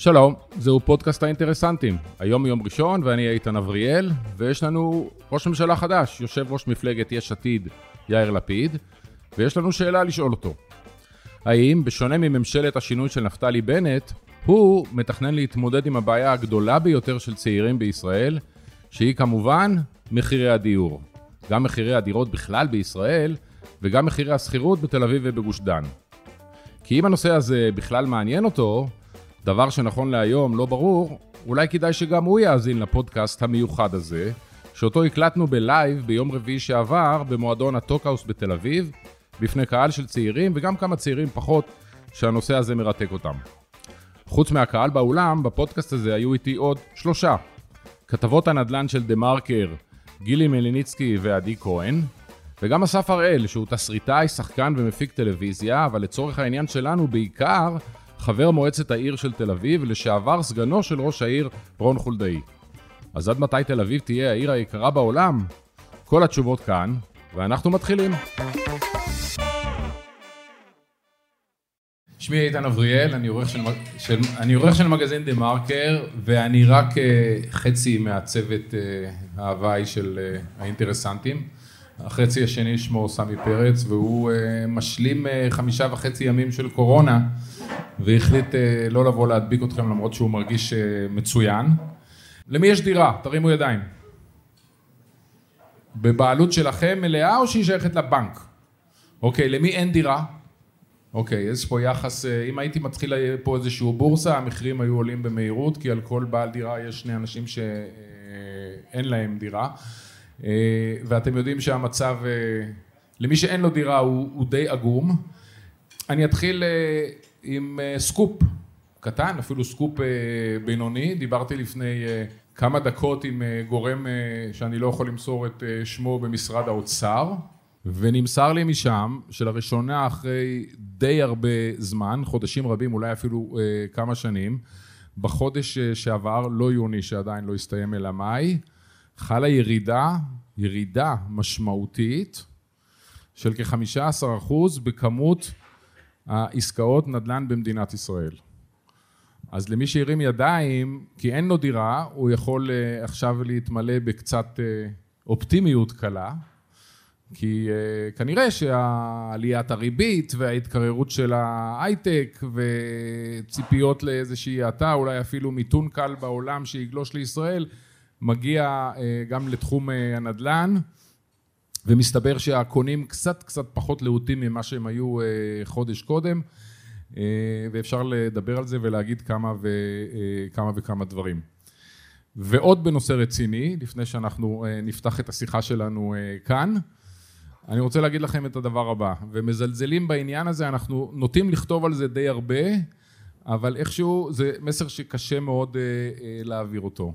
שלום, זהו פודקאסט האינטרסנטים. היום יום ראשון ואני איתן אבריאל, ויש לנו ראש ממשלה חדש, יושב ראש מפלגת יש עתיד יאיר לפיד, ויש לנו שאלה לשאול אותו. האם, בשונה מממשלת השינוי של נפתלי בנט, הוא מתכנן להתמודד עם הבעיה הגדולה ביותר של צעירים בישראל, שהיא כמובן מחירי הדיור. גם מחירי הדירות בכלל בישראל, וגם מחירי השכירות בתל אביב ובגוש דן. כי אם הנושא הזה בכלל מעניין אותו, דבר שנכון להיום לא ברור, אולי כדאי שגם הוא יאזין לפודקאסט המיוחד הזה, שאותו הקלטנו בלייב ביום רביעי שעבר במועדון הטוקהאוס בתל אביב, בפני קהל של צעירים וגם כמה צעירים פחות שהנושא הזה מרתק אותם. חוץ מהקהל באולם, בפודקאסט הזה היו איתי עוד 3. כתבות הנדל"ן של דה מרקר, גילי מליניצקי ועדי כהן, וגם אסף הראל, שהוא תסריטאי, שחקן ומפיק טלוויזיה, אבל לצורך העניין שלנו בעיקר, חבר מועצת העיר של תל אביב, לשעבר סגנו של ראש העיר רון חולדאי. אז עד מתי תל אביב תהיה העיר היקרה בעולם? כל התשובות כאן, ואנחנו מתחילים. שמי איתן אבריאל, אני עורך של מגזין דה מרקר, ואני רק חצי מהצוות ההוואי של האינטרסנטים. החצי השני שמו סמי פרץ, והוא משלים 5.5 ימים של קורונה, והחליט לא לבוא להדביק אתכם למרות שהוא מרגיש מצוין. למי יש דירה? תרימו ידיים. בבעלות שלכם מלאה או שהיא שייכת לבנק? אוקיי, למי אין דירה? אוקיי, יש פה יחס, אם הייתי מתחיל פה איזשהו בורסה, המחירים היו עולים במהירות, כי על כל בעל דירה יש 2 אנשים שאין להם דירה. ואתם יודעים שהמצב, למי שאין לו דירה הוא די עגום. אני אתחיל עם סקופ קטן, אפילו סקופ בינוני. דיברתי לפני כמה דקות עם גורם שאני לא יכול למסור את שמו במשרד האוצר, ונמסר לי משם שלראשונה אחרי די הרבה זמן, חודשים רבים, אולי אפילו כמה שנים, בחודש שעבר, לא יוני שעדיין לא הסתיים אלא מאי, חלה ירידה משמעותית של כ-15% בכמות העסקאות נדל"ן במדינת ישראל. אז למי שירים ידיים, כי אין לו דירה, הוא יכול עכשיו להתמלא בקצת אופטימיות קלה, כי כנראה שעליית הריבית וההתקררות של ההייטק וציפיות לאיזושהי האטה, אולי אפילו מיתון קל בעולם שיגלוש לישראל, מגיע גם לתחום הנדל"ן, ומסתבר שהקונים קצת פחות להוטים ממה שהם היו חודש קודם, ואפשר לדבר על זה ולהגיד כמה וכמה דברים. ועוד בנושא רציני, לפני שאנחנו נפתח את השיחה שלנו כאן, אני רוצה להגיד לכם את הדבר הבא, ומזלזלים בעניין הזה, אנחנו נוטים לכתוב על זה די הרבה, אבל איכשהו זה מסר שקשה מאוד להעביר אותו.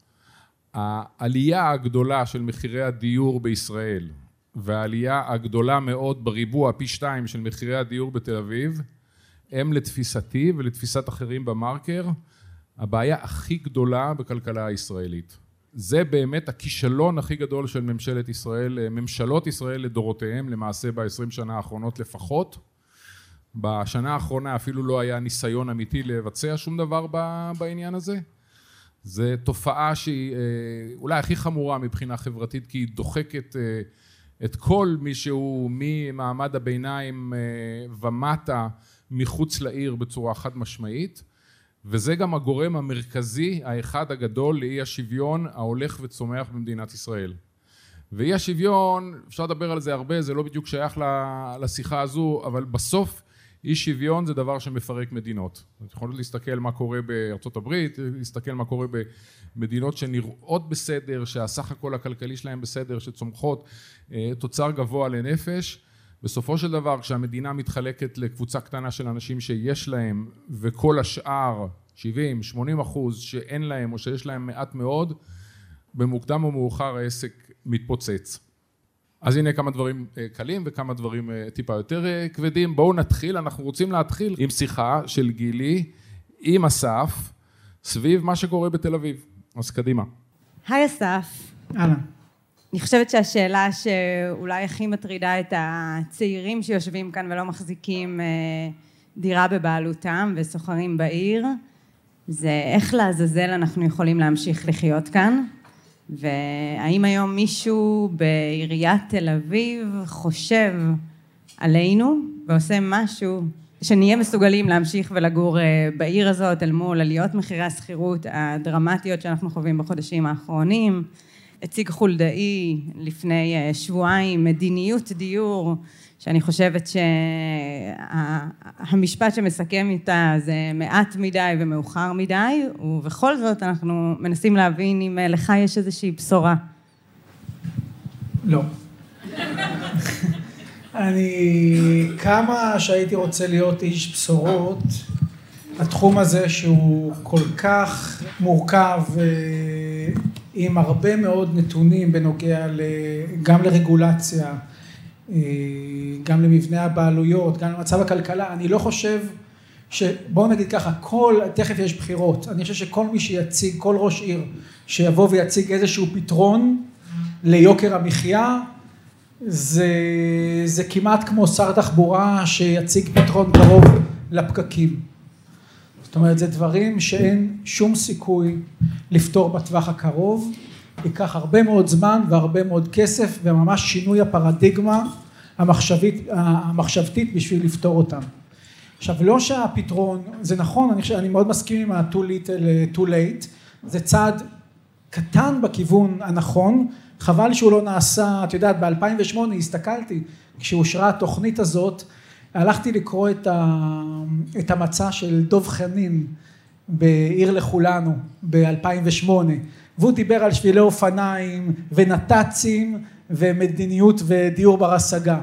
העלייה הגדולה של מחירי הדיור בישראל, והעלייה הגדולה מאוד בריבוע פי 2 של מחירי הדיור בתל אביב, הם לתפיסתי ולתפיסת אחרים במרקר, הבעיה הכי גדולה בכלכלה הישראלית. זה באמת הכישלון הכי גדול של ממשלת ישראל, ממשלות ישראל לדורותיהם, למעשה ב-20 שנה האחרונות לפחות. בשנה האחרונה אפילו לא היה ניסיון אמיתי לבצע שום דבר בעניין הזה. זו תופעה שהיא אולי הכי חמורה מבחינה חברתית, כי היא דוחקת את כל מי שהוא ממעמד הביניים ומטה מחוץ לעיר בצורה חד משמעית, וזה גם הגורם המרכזי, האחד הגדול, לאי השוויון ההולך וצומח במדינת ישראל. ואי השוויון, אפשר לדבר על זה הרבה, זה לא בדיוק שייך לשיחה הזו, אבל בסוף אי שוויון זה דבר שמפרק מדינות. את יכולת להסתכל מה קורה בארצות הברית, להסתכל מה קורה במדינות שנראות בסדר, שהסך הכל הכלכלי שלהם בסדר, שצומחות תוצר גבוה לנפש. בסופו של דבר, כשהמדינה מתחלקת לקבוצה קטנה של אנשים שיש להם, וכל השאר, 70-80% שאין להם או שיש להם מעט מאוד, במוקדם או מאוחר העסק מתפוצץ. אז הנה כמה דברים קלים וכמה דברים טיפה יותר כבדים. בואו נתחיל, אנחנו רוצים להתחיל עם שיחה של גילי עם אסף, סביב מה שקורה בתל אביב. אז קדימה. היי אסף. אהלן. אני חושבת שהשאלה שאולי הכי מטרידה את הצעירים שיושבים כאן ולא מחזיקים דירה בבעלותם וסוחרים בעיר, זה איך לעזאזל אנחנו יכולים להמשיך לחיות כאן, והאם היום מישהו בעיריית תל אביב חושב עלינו ועושה משהו שנהיה מסוגלים להמשיך ולגור בעיר הזאת אל מול עליות מחירי השכירות הדרמטיות שאנחנו חווים בחודשים האחרונים. הציג חולדאי לפני שבועיים מדיניות דיור, שאני חושבת שהמשפט שמסכם איתה זה מעט מדי ומאוחר מדי, ובכל זאת אנחנו מנסים להבין אם לך יש איזושהי בשורה. לא. כמה שהייתי רוצה להיות איש בשורות, התחום הזה שהוא כל כך מורכב עם הרבה מאוד נתונים בנוגע גם לרגולציה, גם למבנה הבעלויות, גם למצב הכלכלה, אני לא חושב בואו נגיד ככה, תכף יש בחירות, אני חושב שכל מי שיציג, כל ראש עיר שיבוא ויציג איזשהו פתרון ליוקר המחיה, זה כמעט כמו שר תחבורה שיציג פתרון קרוב לפקקים. זאת אומרת, זה דברים שאין שום סיכוי לפתור בטווח הקרוב, ייקח הרבה מאוד זמן והרבה מאוד כסף, וממש שינוי הפרדיגמה המחשבתית בשביל לפתור אותם. עכשיו, לא שהפתרון, זה נכון, אני מאוד מסכים עם ה-too little, too late, זה צעד קטן בכיוון הנכון, חבל שהוא לא נעשה, את יודעת, ב-2008 הסתכלתי, כשאושרה התוכנית הזאת, הלכתי לקרוא את המצע של דוב חנין בעיר לכולנו ב-2008, והוא דיבר על שבילי אופניים ונת"צים ומדיניות ודיור בר השגה.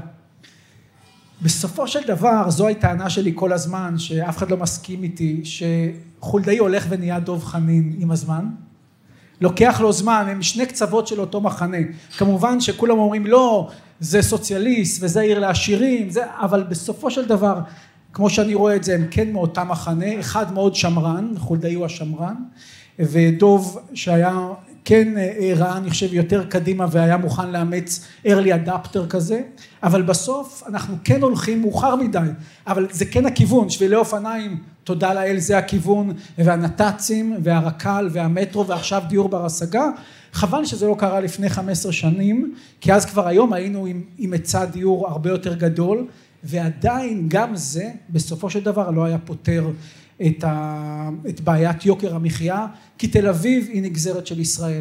בסופו של דבר, זו הטענה שלי כל הזמן, שאף אחד לא מסכים איתי, שחולדאי הולך ונהיה דוב חנין עם הזמן. לוקח לו זמן, הם שני קצוות של אותו מחנה. כמובן שכולם אומרים, לא, זה סוציאליסט וזה עיר לעשירים, אבל בסופו של דבר, כמו שאני רואה את זה, הם כן מאותה מחנה, אחד מאוד שמרן, חולדאי הוא השמרן, ודוב שהיה כן ראה, אני חושב, יותר קדימה והיה מוכן לאמץ early adapter כזה, אבל בסוף אנחנו כן הולכים מאוחר מדי, אבל זה כן הכיוון, שבילי אופניים, תודה לאל, זה הכיוון, והנת"צים והרק"ל והמטרו ועכשיו דיור בר השגה, חבל שזה לא קרה לפני 15 שנים, כי אז כבר היום היינו עם היצע דיור הרבה יותר גדול, ועדיין גם זה בסופו של דבר לא היה פותר את בעיית יוקר המחיה, כי תל אביב היא נגזרת של ישראל,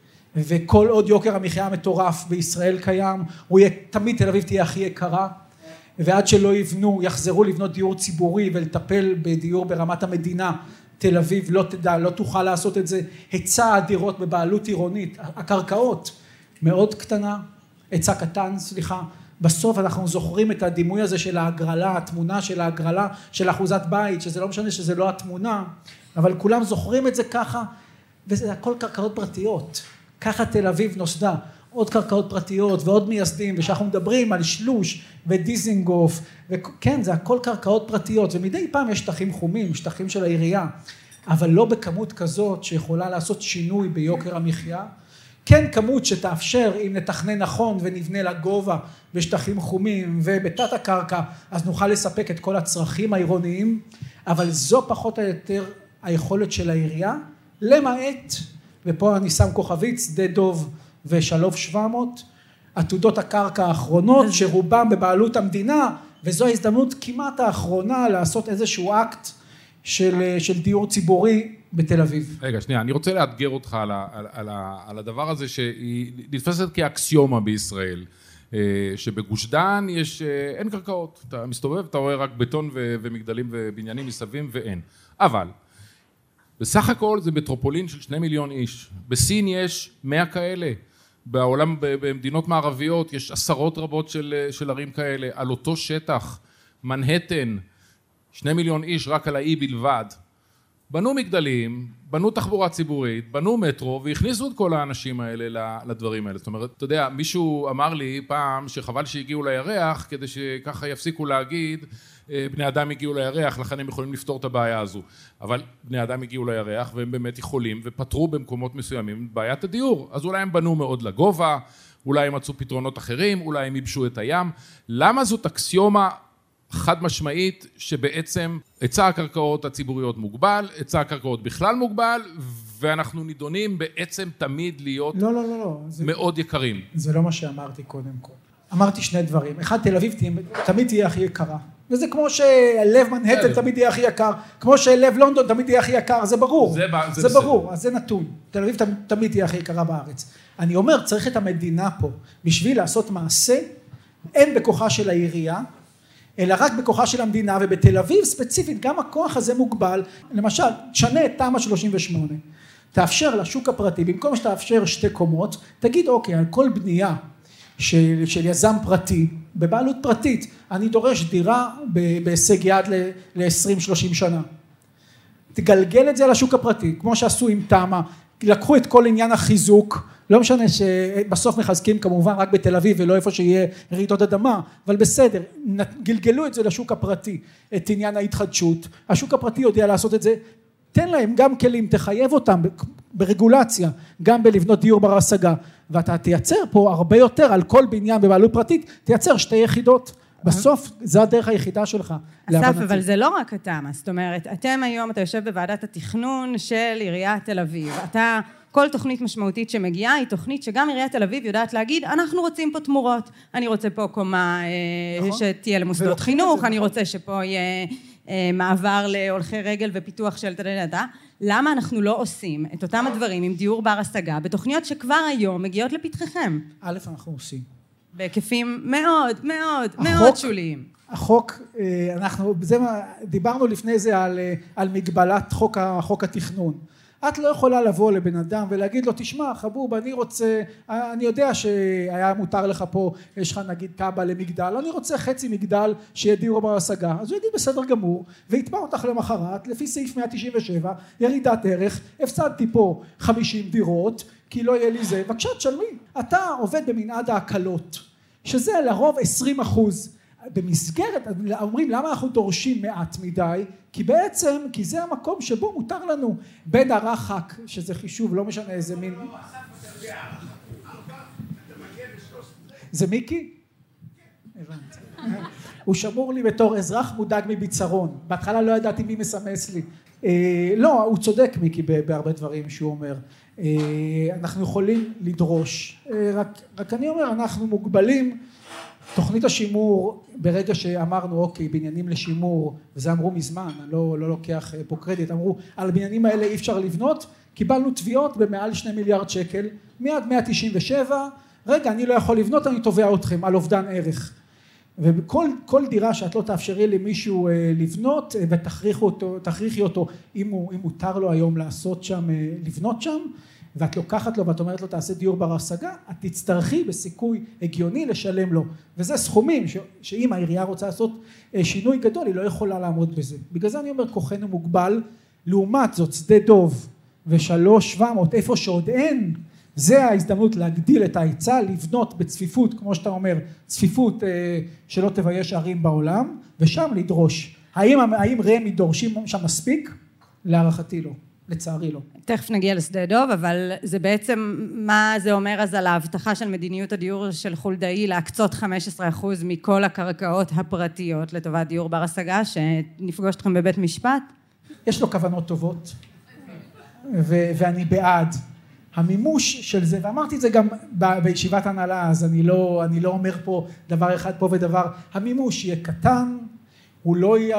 וכל עוד יוקר המחיה המטורף בישראל קיים, תמיד תל אביב תהיה הכי יקרה, ועד שלא יחזרו לבנות דיור ציבורי ולטפל בדיור ברמת המדינה, תל אביב לא תוכל לעשות את זה. היצע הדירות בבעלות עירונית, הקרקעות מאוד קטנה, היצע קטן, סליחה, בסוף אנחנו זוכרים את הדימוי הזה של ההגרלה, התמונה של ההגרלה של אחוזת בית, שזה לא משנה שזה לא התמונה, אבל כולם זוכרים את זה ככה, וזה הכל קרקעות פרטיות. ככה תל אביב נוסדה, עוד קרקעות פרטיות ועוד מייסדים, ושאנחנו מדברים על שלוש ודיזינגוף, וכן, זה הכל קרקעות פרטיות, ומדי פעם יש שטחים חומים, שטחים של העירייה, אבל לא בכמות כזאת שיכולה לעשות שינוי ביוקר המחיה, כן כמות שתאפשר אם נתכנן נכון ונבנה לגובה בשטחים חומים ובתת הקרקע, אז נוכל לספק את כל הצרכים העירוניים, אבל זו פחות או יותר היכולת של העירייה, למעט, ופה אני שם כוכבית, שדה דוב ושלוב 700, עתודות הקרקע האחרונות שרובם בבעלות המדינה, וזו ההזדמנות כמעט האחרונה לעשות איזשהו אקט של דיור ציבורי בתל אביב. רגע, שנייה, אני רוצה לאתגר אותך על הדבר הזה שהיא נתפסת כאקסיומה בישראל, שבגוש דן אין קרקעות, אתה מסתובב, אתה רואה רק בטון ומגדלים ובניינים מסביב ואין. אבל בסך הכל זה מטרופולין של 2 מיליון איש, בסין יש 100 כאלה, בעולם, במדינות מערביות יש עשרות רבות של ערים כאלה, על אותו שטח, מנהטן, 2 מיליון איש רק על האי בלבד, בנו מגדלים, בנו תחבורה ציבורית, בנו מטרו, והכניסו את כל האנשים האלה לדברים האלה. זאת אומרת, אתה יודע, מישהו אמר לי פעם שחבל שהגיעו לירח, כדי שככה יפסיקו להגיד, בני אדם הגיעו לירח, לכן הם יכולים לפתור את הבעיה הזו. אבל בני אדם הגיעו לירח, והם באמת יכולים, ופתרו במקומות מסוימים בעיית הדיור. אז אולי הם בנו מאוד לגובה, אולי הם מצאו פתרונות אחרים, אולי הם ייבשו את הים. למה זאת אקסיומה חד משמעית שבעצם היצע הקרקעות הציבוריות מוגבל, היצע הקרקעות בכלל מוגבל, ואנחנו נידונים בעצם תמיד להיות לא. מאוד יקרים. זה לא מה שאמרתי קודם כל. אמרתי שני דברים. אחד, תל אביב תמיד תהיה הכי יקרה. וזה כמו שלב מנהטן תמיד יהיה הכי יקר, כמו שלב לונדון תמיד יהיה הכי יקר, זה ברור. זה ברור, אז זה נתון. תל אביב תמיד תהיה הכי יקרה בארץ. אני אומר, צריך את המדינה פה, בשביל לעשות מעשה, אין בכוחה של העירייה, אלא רק בכוחה של המדינה, ובתל אביב ספציפית גם הכוח הזה מוגבל. למשל, תשנה את תמ"א 38, תאפשר לשוק הפרטי, במקום שתאפשר 2 קומות, תגיד אוקיי, על כל בנייה של יזם פרטי, בבעלות פרטית, אני דורש דירה בהישג יד ל-20-30 שנה. תגלגל את זה לשוק הפרטי, כמו שעשו עם תמ"א, לקחו את כל עניין החיזוק, לא משנה שבסוף מחזקים כמובן רק בתל אביב ולא איפה שיהיה רעידות אדמה, אבל בסדר, גלגלו את זה לשוק הפרטי, את עניין ההתחדשות, השוק הפרטי יודע לעשות את זה, תן להם גם כלים, תחייב אותם ברגולציה, גם בלבנות דיור בר השגה, ואתה תייצר פה הרבה יותר על כל בניין בבעלות פרטית, תייצר 2 יחידות, בסוף זה הדרך היחידה שלך. אסף, אבל זה לא רק התמ"א, זאת אומרת, אתם היום, אתה יושב בוועדת התכנון של עיריית תל אביב, כל תוכנית משמעותית שמגיעה היא תוכנית שגם עיריית תל אביב יודעת להגיד, אנחנו רוצים פה תמורות, אני רוצה פה קומה שתהיה למוסדות חינוך, אני רוצה שפה יהיה מעבר להולכי רגל ופיתוח של תדלתה, למה אנחנו לא עושים את אותם הדברים עם דיור בר השגה בתוכניות שכבר היום מגיעות לפתחכם? א', אנחנו עושים. בהיקפים מאוד מאוד מאוד שוליים. החוק, דיברנו לפני זה על מגבלת חוק התכנון. את לא יכולה לבוא לבן אדם ולהגיד לו, תשמע חבוב, אני יודע שהיה מותר לך פה, יש לך נגיד תב"ע למגדל, אני רוצה חצי מגדל שיהיה דיור בר השגה, אז הוא יגיד בסדר גמור, ויתבע אותך למחרת, לפי סעיף 197, ירידת ערך, הפסדתי פה 50 דירות, כי לא יהיה לי זה, בבקשה תשלמי, אתה עובד במנעד ההקלות, שזה לרוב 20%, במסגרת, אומרים למה אנחנו דורשים מעט מדי, כי זה המקום שבו מותר לנו בין הרחק, שזה חישוב, לא משנה איזה מין. זה מיקי? הבנתי. הוא שמור לי בתור אזרח מודאג מביצרון, בהתחלה לא ידעתי מי מסמס לי. לא, הוא צודק מיקי בהרבה דברים שהוא אומר. אנחנו יכולים לדרוש, רק אני אומר, אנחנו מוגבלים, תוכנית השימור, ברגע שאמרנו, אוקיי, בניינים לשימור, וזה אמרו מזמן, אני לא לוקח פה קרדיט, אמרו, על הבניינים האלה אי אפשר לבנות, קיבלנו תביעות במעל 2 מיליארד שקל, מיד 197, רגע, אני לא יכול לבנות, אני תובע אתכם על אובדן ערך. וכל דירה שאת לא תאפשרי למישהו לבנות, ותכריחי אותו, אם מותר לו היום לעשות שם, לבנות שם, ואת לוקחת לו ואת אומרת לו תעשה דיור בר השגה, את תצטרכי בסיכוי הגיוני לשלם לו. וזה סכומים שאם העירייה רוצה לעשות שינוי גדול, היא לא יכולה לעמוד בזה. בגלל זה אני אומר, כוחנו מוגבל, לעומת זאת שדה דוב ו3,700, איפה שעוד אין, זה ההזדמנות להגדיל את ההיצע, לבנות בצפיפות, כמו שאתה אומר, צפיפות שלא תבייש ערים בעולם, ושם לדרוש. האם רמ"י דורשים שם מספיק? להערכתי לא. לצערי לא. תכף נגיע לשדה דוב, אבל זה בעצם, מה זה אומר אז על ההבטחה של מדיניות הדיור של חולדאי להקצות 15% מכל הקרקעות הפרטיות לטובת דיור בר השגה, שנפגוש אתכם בבית משפט? יש לו כוונות טובות, ואני בעד. המימוש של זה, ואמרתי את זה גם בישיבת הנהלה, אז אני לא אומר פה דבר אחד פה ודבר, המימוש יהיה קטן, הוא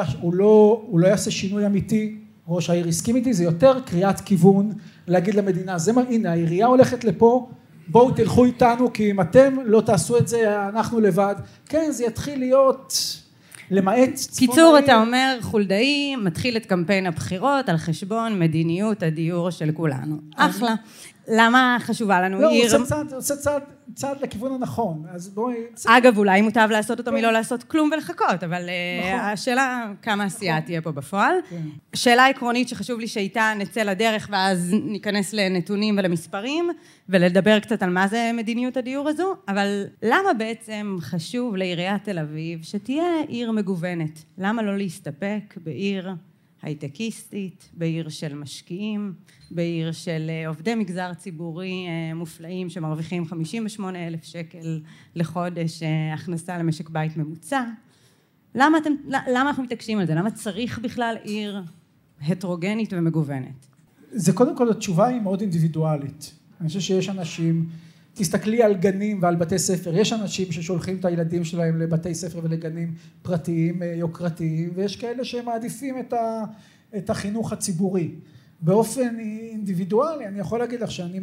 לא יעשה שינוי אמיתי, ראש העיר הסכים איתי, זה יותר קריאת כיוון, להגיד למדינה, הנה העירייה הולכת לפה, בואו תלכו איתנו, כי אם אתם לא תעשו את זה, אנחנו לבד, כן זה יתחיל להיות למעט צפון קיצור העיר. אתה אומר חולדאי מתחיל את קמפיין הבחירות על חשבון מדיניות הדיור של כולנו, אחלה, למה חשובה לנו לא, עיר? הוא עושה צעד לכיוון הנכון, אז בואי... אגב, אולי מוטב לעשות אותו מלא לעשות כלום ולחכות, אבל השאלה כמה עשייה תהיה פה בפועל. שאלה עקרונית שחשוב לי שאיתה נצא לדרך, ואז ניכנס לנתונים ולמספרים, ולדבר קצת על מה זה מדיניות הדיור הזו, אבל למה בעצם חשוב לעיריית תל אביב שתהיה עיר מגוונת? למה לא להסתפק בעיר הייטקיסטית, בעיר של משקיעים, בעיר של עובדי מגזר ציבורי מופלאים שמרוויחים 58,000 שקל לחודש הכנסה למשק בית ממוצע, למה אנחנו מתעקשים על זה? למה צריך בכלל עיר הטרוגנית ומגוונת? זה קודם כל, התשובה היא מאוד אינדיבידואלית. אני חושב שיש אנשים, תסתכלי על גנים ועל בתי ספר, יש אנשים ששולחים את הילדים שלהם לבתי ספר ולגנים פרטיים יוקרתיים, ויש כאלה שמעדיפים את החינוך הציבורי. באופן אינדיבידואלי, אני יכול להגיד לך שאני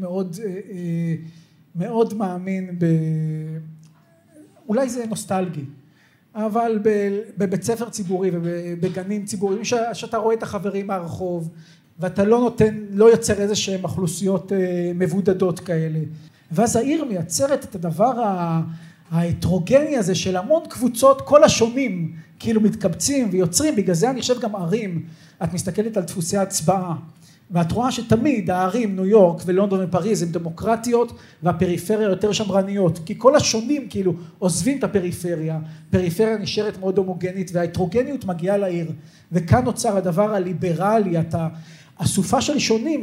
מאוד מאמין אולי זה נוסטלגי, אבל בבית ספר ציבורי ובגנים ציבוריים, שאתה רואה את החברים מהרחוב, ואתה לא יוצר איזה שהן אוכלוסיות מבודדות כאלה. ואז העיר מייצרת את הדבר ההטרוגני הזה של המון קבוצות, כל השונים כאילו מתקבצים ויוצרים, בגלל זה אני חושב גם ערים, את מסתכלת על דפוסי הצבעה, ואת רואה שתמיד הערים, ניו יורק ולונדון ופריז, הן דמוקרטיות והפריפריה יותר שמרניות, כי כל השונים כאילו עוזבים את הפריפריה, פריפריה נשארת מאוד הומוגנית, וההטרוגניות מגיעה לעיר, וכאן נוצר הדבר הליברלי, הסופה של שונים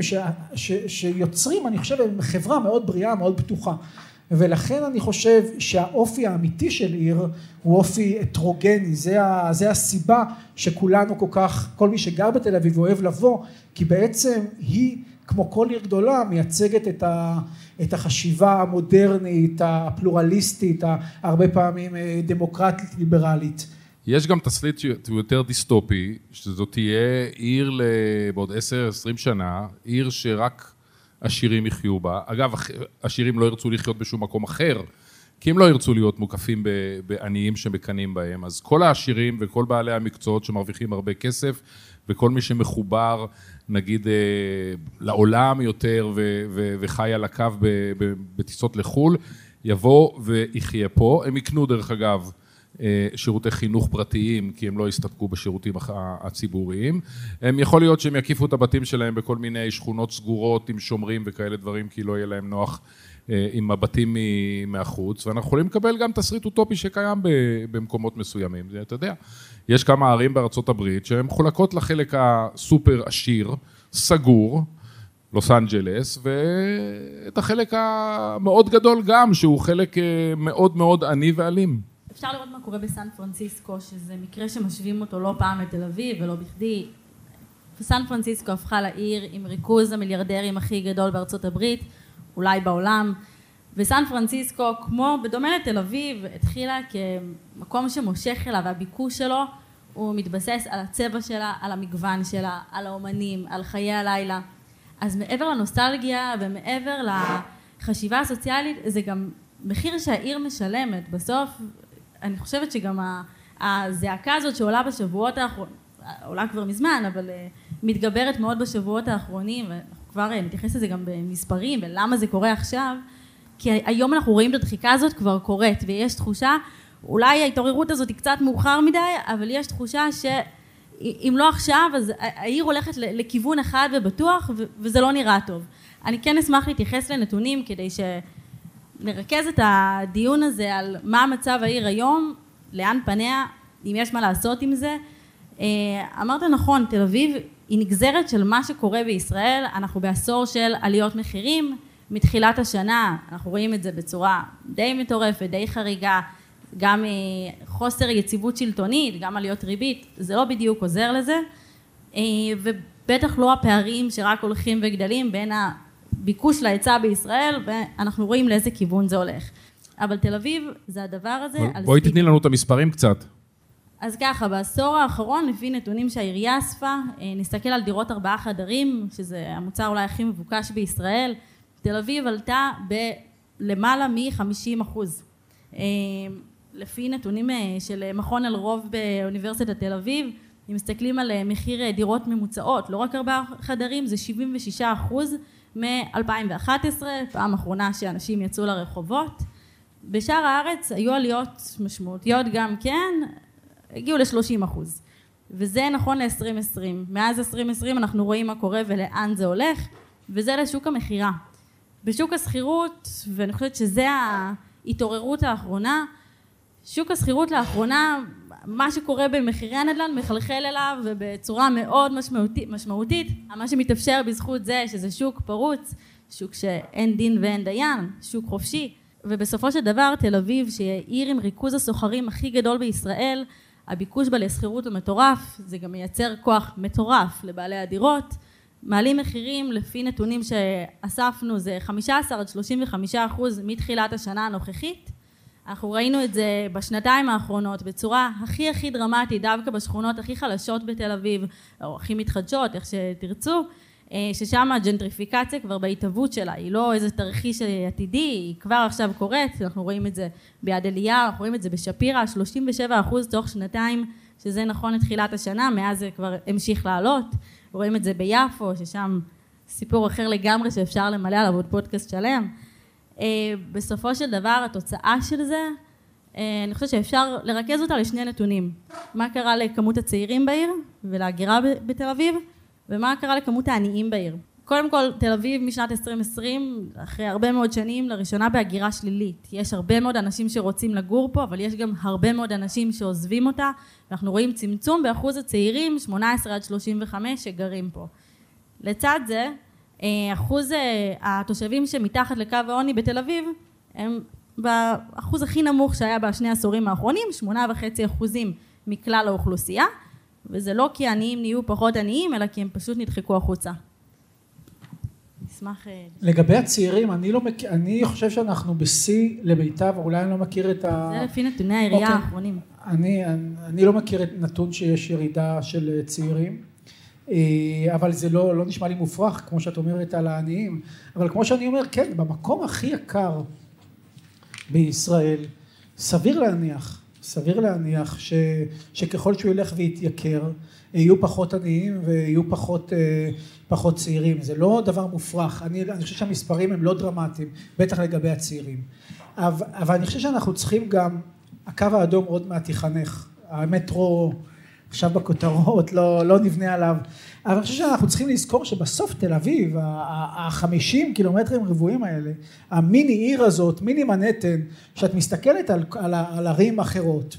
שיוצרים, אני חושב, חברה מאוד בריאה, מאוד פתוחה. ולכן אני חושב שהאופי האמיתי של עיר הוא אופי הטרוגני, זה הסיבה שכולנו כל מי שגר בתל אביב אוהב לבוא, כי בעצם היא, כמו כל עיר גדולה, מייצגת את החשיבה המודרנית, הפלורליסטית, הרבה פעמים דמוקרטית, ליברלית. יש גם תסריט יותר דיסטופי, שזאת תהיה עיר בעוד 10-20 שנה, עיר שרק עשירים יחיו בה. אגב, עשירים לא ירצו לחיות בשום מקום אחר, כי הם לא ירצו להיות מוקפים בעניים שמקנים בהם. אז כל העשירים וכל בעלי המקצועות שמרוויחים הרבה כסף, וכל מי שמחובר, נגיד, לעולם יותר וחי על הקו בטיסות לחול, יבוא ויחיה פה. הם יקנו דרך אגב שירותי חינוך פרטיים, כי הם לא יסתפקו בשירותים הציבוריים. הם יכול להיות שהם יקיפו את הבתים שלהם בכל מיני שכונות סגורות עם שומרים וכאלה דברים, כי לא יהיה להם נוח עם הבתים מהחוץ, ואנחנו יכולים לקבל גם תסריט אוטופי שקיים במקומות מסוימים. אתה יודע, יש כמה ערים בארצות הברית שהן מחולקות לחלק הסופר עשיר, סגור, לוס אנג'לס, ואת החלק המאוד גדול גם, שהוא חלק מאוד מאוד עני ואלים. אפשר לראות מה קורה בסן פרנסיסקו, שזה מקרה שמשווים אותו לא פעם לתל אביב ולא בכדי. סן פרנסיסקו הפכה לעיר עם ריכוז המיליארדרים הכי גדול בארצות הברית, אולי בעולם. וסן פרנסיסקו, כמו בדומה לתל אביב, התחילה כמקום שמושך אליו, והביקוש שלו הוא מתבסס על הצבע שלה, על המגוון שלה, על האומנים, על חיי הלילה. אז מעבר לנוסטלגיה ומעבר לחשיבה הסוציאלית, זה גם מחיר שהעיר משלמת. בסוף, אני חושבת שגם הזעקה הזאת שעולה בשבועות האחרונים, עולה כבר מזמן, אבל מתגברת מאוד בשבועות האחרונים, ואנחנו כבר נתייחס לזה גם במספרים, ולמה זה קורה עכשיו, כי היום אנחנו רואים את הדחיקה הזאת כבר קורית, ויש תחושה, אולי ההתעוררות הזאת היא קצת מאוחר מדי, אבל יש תחושה שאם לא עכשיו, אז העיר הולכת לכיוון אחד ובטוח, וזה לא נראה טוב. אני כן אשמח להתייחס לנתונים, כדי שנרכז את הדיון הזה על מה מצב העיר היום, לאן פניה, אם יש מה לעשות עם זה. אמרת נכון, תל אביב היא נגזרת של מה שקורה בישראל, אנחנו בעשור של עליות מחירים, מתחילת השנה, אנחנו רואים את זה בצורה די מטורפת, די חריגה, גם חוסר יציבות שלטונית, גם עליות ריבית, זה לא בדיוק עוזר לזה, ובטח לא הפערים שרק הולכים וגדלים בין הביקוש להיצע בישראל, ואנחנו רואים לאיזה כיוון זה הולך. אבל תל אביב זה הדבר הזה. בואי תתני לנו את המספרים קצת. אז ככה, בעשור האחרון, לפי נתונים שהעירייה אספה, נסתכל על דירות 4 חדרים, שזה המוצר אולי הכי מבוקש בישראל, תל אביב עלתה בלמעלה מ-50%. לפי נתונים של מכון אלרוב באוניברסיטת תל אביב, אם מסתכלים על מחיר דירות ממוצעות, לא רק 4 חדרים, זה 76% מ-2011, פעם אחרונה שאנשים יצאו לרחובות. בשאר הארץ היו עליות משמעותיות גם כן, הגיעו ל-30%. וזה נכון ל-2020. מאז 2020 אנחנו רואים מה קורה ולאן זה הולך, וזה לשוק המחירה. בשוק הסחירות, ואני חושבת שזה ההתעוררות האחרונה, שוק הסחירות לאחרונה, מה שקורה במחירי הנדל"ן מחלחל אליו ובצורה מאוד משמעותית. מה שמתאפשר בזכות זה שזה שוק פרוץ, שוק שאין דין ואין דיין, שוק חופשי. ובסופו של דבר תל אביב, שהיא עיר עם ריכוז הסוחרים הכי גדול בישראל, הביקוש בה לשכירות הוא מטורף, זה גם מייצר כוח מטורף לבעלי הדירות, מעלים מחירים לפי נתונים שאספנו זה 15-35% מתחילת השנה הנוכחית, אנחנו ראינו את זה בשנתיים האחרונות בצורה הכי דרמטית, דווקא בשכונות הכי חלשות בתל אביב, או הכי מתחדשות, איך שתרצו, ששם הג'נטריפיקציה כבר בהתהוות שלה, היא לא איזה תרחיש עתידי, היא כבר עכשיו קורית, אנחנו רואים את זה ביד אליהו, אנחנו רואים את זה בשפירא, 37% תוך שנתיים, שזה נכון לתחילת השנה, מאז זה כבר המשיך לעלות, רואים את זה ביפו, ששם סיפור אחר לגמרי שאפשר למלא עליו עוד פודקאסט שלם. בסופו של דבר, התוצאה של זה, אני חושבת שאפשר לרכז אותה לשני נתונים. מה קרה לכמות הצעירים בעיר ולהגירה בתל אביב, ומה קרה לכמות העניים בעיר. קודם כל, תל אביב משנת 2020, אחרי הרבה מאוד שנים, לראשונה בהגירה שלילית. יש הרבה מאוד אנשים שרוצים לגור פה, אבל יש גם הרבה מאוד אנשים שעוזבים אותה. אנחנו רואים צמצום באחוז הצעירים, 18-35 שגרים פה. לצד זה, אחוז התושבים שמתחת לקו העוני בתל אביב, הם באחוז הכי נמוך שהיה בשני העשורים האחרונים, 8.5% מכלל האוכלוסייה, וזה לא כי העניים נהיו פחות עניים, אלא כי הם פשוט נדחקו החוצה. נשמח... לגבי הצעירים, אני חושב שאנחנו בשיא לביתיו, אולי אני לא מכיר את ה... זה לפי נתוני העירייה האחרונים. אני לא מכיר את נתון שיש ירידה של צעירים, אבל זה לא נשמע לי מופרך, כמו שאת אומרת על העניים, אבל כמו שאני אומר, כן, במקום הכי יקר בישראל, סביר להניח שככל שהוא ילך ויתייקר, יהיו פחות עניים ויהיו פחות צעירים. זה לא דבר מופרך. אני חושב שהמספרים הם לא דרמטיים, בטח לגבי הצעירים. אבל אני חושב שאנחנו צריכים גם, הקו האדום עוד מעט יחנך. המטרו עכשיו בכותרות, לא נבנה עליו. אבל אני חושב שאנחנו צריכים לזכור שבסוף תל אביב, ה-50 קילומטרים רבועים האלה, המיני עיר הזאת, מיני מנהטן, שאת מסתכלת על ערים אחרות,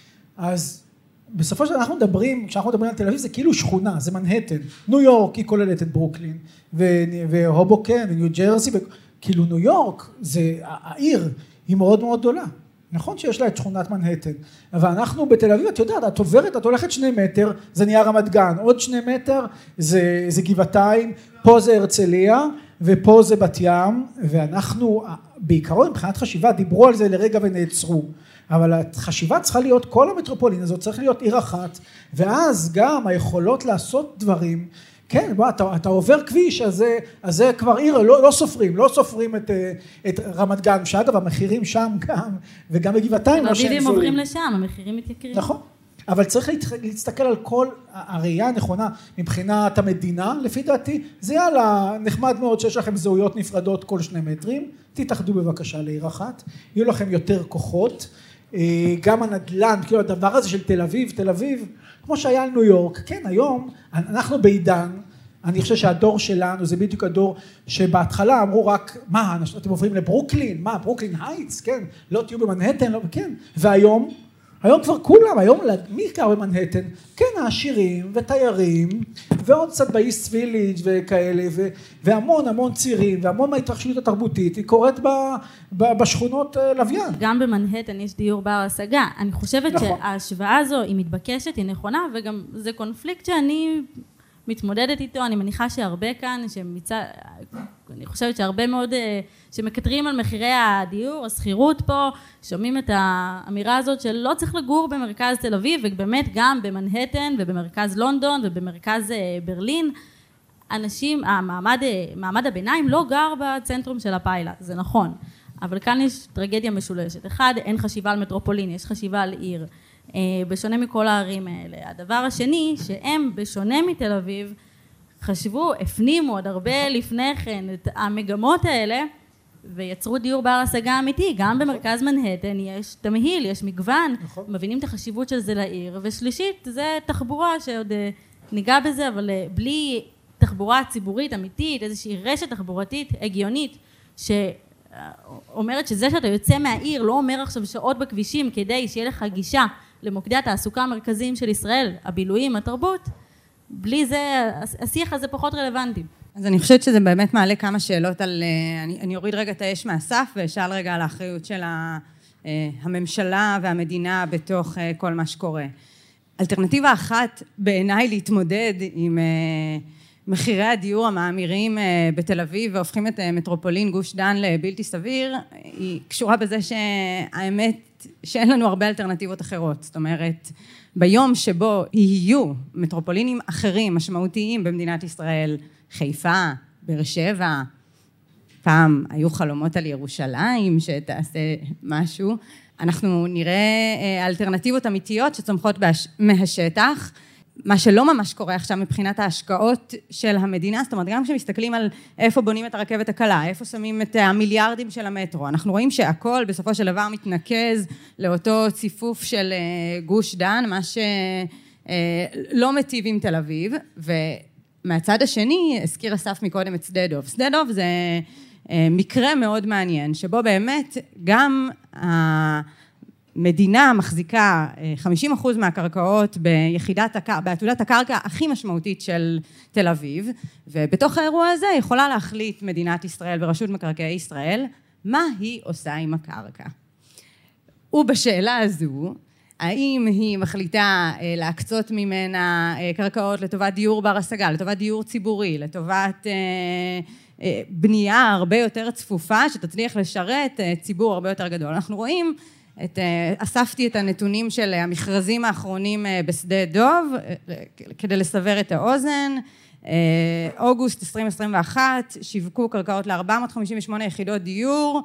אז בסופו של דבר כשאנחנו מדברים על תל אביב, זה כאילו שכונה, זה מנהטן. ניו יורק היא כוללת את ברוקלין, והובוקן, וניו ג'רסי, כאילו ניו יורק, העיר היא מאוד מאוד גדולה. נכון שיש לה את שכונת מנהטן, אבל אנחנו בתל אביב, את יודעת, את עוברת, את הולכת 2 מטר, זה נהיה רמת גן, עוד 2 מטר, זה גבעתיים, פה זה הרצליה, ופה זה בת ים, ואנחנו, בעיקרון, מבחינת חשיבה, דיברו על זה לרגע ונעצרו, אבל החשיבה צריכה להיות, כל המטרופולין הזאת צריך להיות עיר אחת, ואז גם היכולות לעשות דברים, כן, אתה עובר כביש, אז זה כבר עיר, לא סופרים את רמת גן, שאגב, המחירים שם גם, וגם בגבעתיים לא שהם זולים. הם עוברים לשם, המחירים מתייקרים. נכון, אבל צריך להסתכל על כל הראייה הנכונה, מבחינת המדינה, לפי דעתי, זה יאללה, נחמד מאוד שיש לכם זהויות נפרדות כל 2 מטרים, תתאחדו בבקשה לעיר אחת, יהיו לכם יותר כוחות, גם הנדל"ן, כאילו הדבר הזה של תל אביב, כמו שהיה על ניו יורק, כן, היום אנחנו בעידן, אני חושב שהדור שלנו זה בדיוק הדור שבהתחלה אמרו רק, מה, אתם עוברים לברוקלין, מה, ברוקלין הייטס, כן, לא תהיו במנהטן, לא, כן, והיום כבר כולם, היום מי קרה במנהטן? כן, העשירים ותיירים, ועוד קצת באיסט ויליג' וכאלה, והמון צעירים, והמון מההתרחשות התרבותית, היא קורית בשכונות לוויין. גם במנהטן יש דיור בר השגה. אני חושבת שההשוואה הזו היא מתבקשת, היא נכונה, וגם זה קונפליקט שאני מתמודדת איתו. אני מניחה שהרבה כאן, אני חושבת שהרבה מאוד שמקטרים על מחירי הדיור, השכירות פה, שומעים את האמירה הזאת של לא צריך לגור במרכז תל אביב, ובאמת גם במנהטן ובמרכז לונדון ובמרכז ברלין, אנשים, מעמד הביניים לא גר בצנטרום של הפיילה, זה נכון, אבל כאן יש טרגדיה משולשת. אחד, אין חשיבה על מטרופולין, יש חשיבה על עיר, בשונה מכל הערים האלה. הדבר השני, שהם בשונה מתל אביב, חשבו, הפנימו עוד הרבה לפני כן את המגמות האלה, ויצרו דיור בר השגה אמיתי. גם במרכז מנהטן יש תמהיל, יש מגוון, מבינים את החשיבות של זה לעיר. ושלישית, זה תחבורה שעוד ניגע בזה, אבל בלי תחבורה ציבורית אמיתית, איזושהי רשת תחבורתית הגיונית, שאומרת שזה שאתה יוצא מהעיר, לא אומר עכשיו שעות בכבישים, כדי שיהיה לך גישה למוקדי התעסוקה המרכזיים של ישראל, הבילויים, התרבות, בלי זה, השיח הזה פחות רלוונטי. אז אני חושבת שזה באמת מעלה כמה שאלות על, אני אוריד רגע את האש מהסף, ושאל רגע על האחריות של הממשלה והמדינה בתוך כל מה שקורה. אלטרנטיבה אחת בעיניי להתמודד עם מחירי הדיור המאמירים בתל אביב והופכים את מטרופולין גוש דן לבלתי סביר, היא קשורה בזה שהאמת שאין לנו הרבה אלטרנטיבות אחרות. זאת אומרת, ביום שבו יהיו מטרופולינים אחרים משמעותיים במדינת ישראל, חיפה, באר שבע, פעם היו חלומות על ירושלים שתעשה משהו, אנחנו נראה אלטרנטיבות אמיתיות שצומחות מהשטח, מה שלא ממש קורה עכשיו מבחינת ההשקעות של המדינה, זאת אומרת, גם כשמסתכלים על איפה בונים את הרכבת הקלה, איפה שמים את המיליארדים של המטרו, אנחנו רואים שהכל בסופו של דבר מתנקז לאותו ציפוף של גוש דן, מה שלא מטיב עם תל אביב, ומהצד השני, הזכיר אסף מקודם את שדה דוב. שדה דוב זה מקרה מאוד מעניין, שבו באמת גם המדינה מחזיקה 50% מהקרקעות בעתודת הקרקע הכי משמעותית של תל אביב, ובתוך האירוע הזה יכולה להחליט מדינת ישראל ברשות מקרקעי ישראל, מה היא עושה עם הקרקע. ובשאלה הזו, האם היא מחליטה להקצות ממנה קרקעות לטובת דיור בר השגה, לטובת דיור ציבורי, לטובת בנייה הרבה יותר צפופה, שתצליח לשרת ציבור הרבה יותר גדול. אנחנו רואים, אספתי את הנתונים של המכרזים האחרונים בשדה דוב, כדי לסבר את האוזן, אוגוסט 2021, שיווקו קרקעות ל-458 יחידות דיור,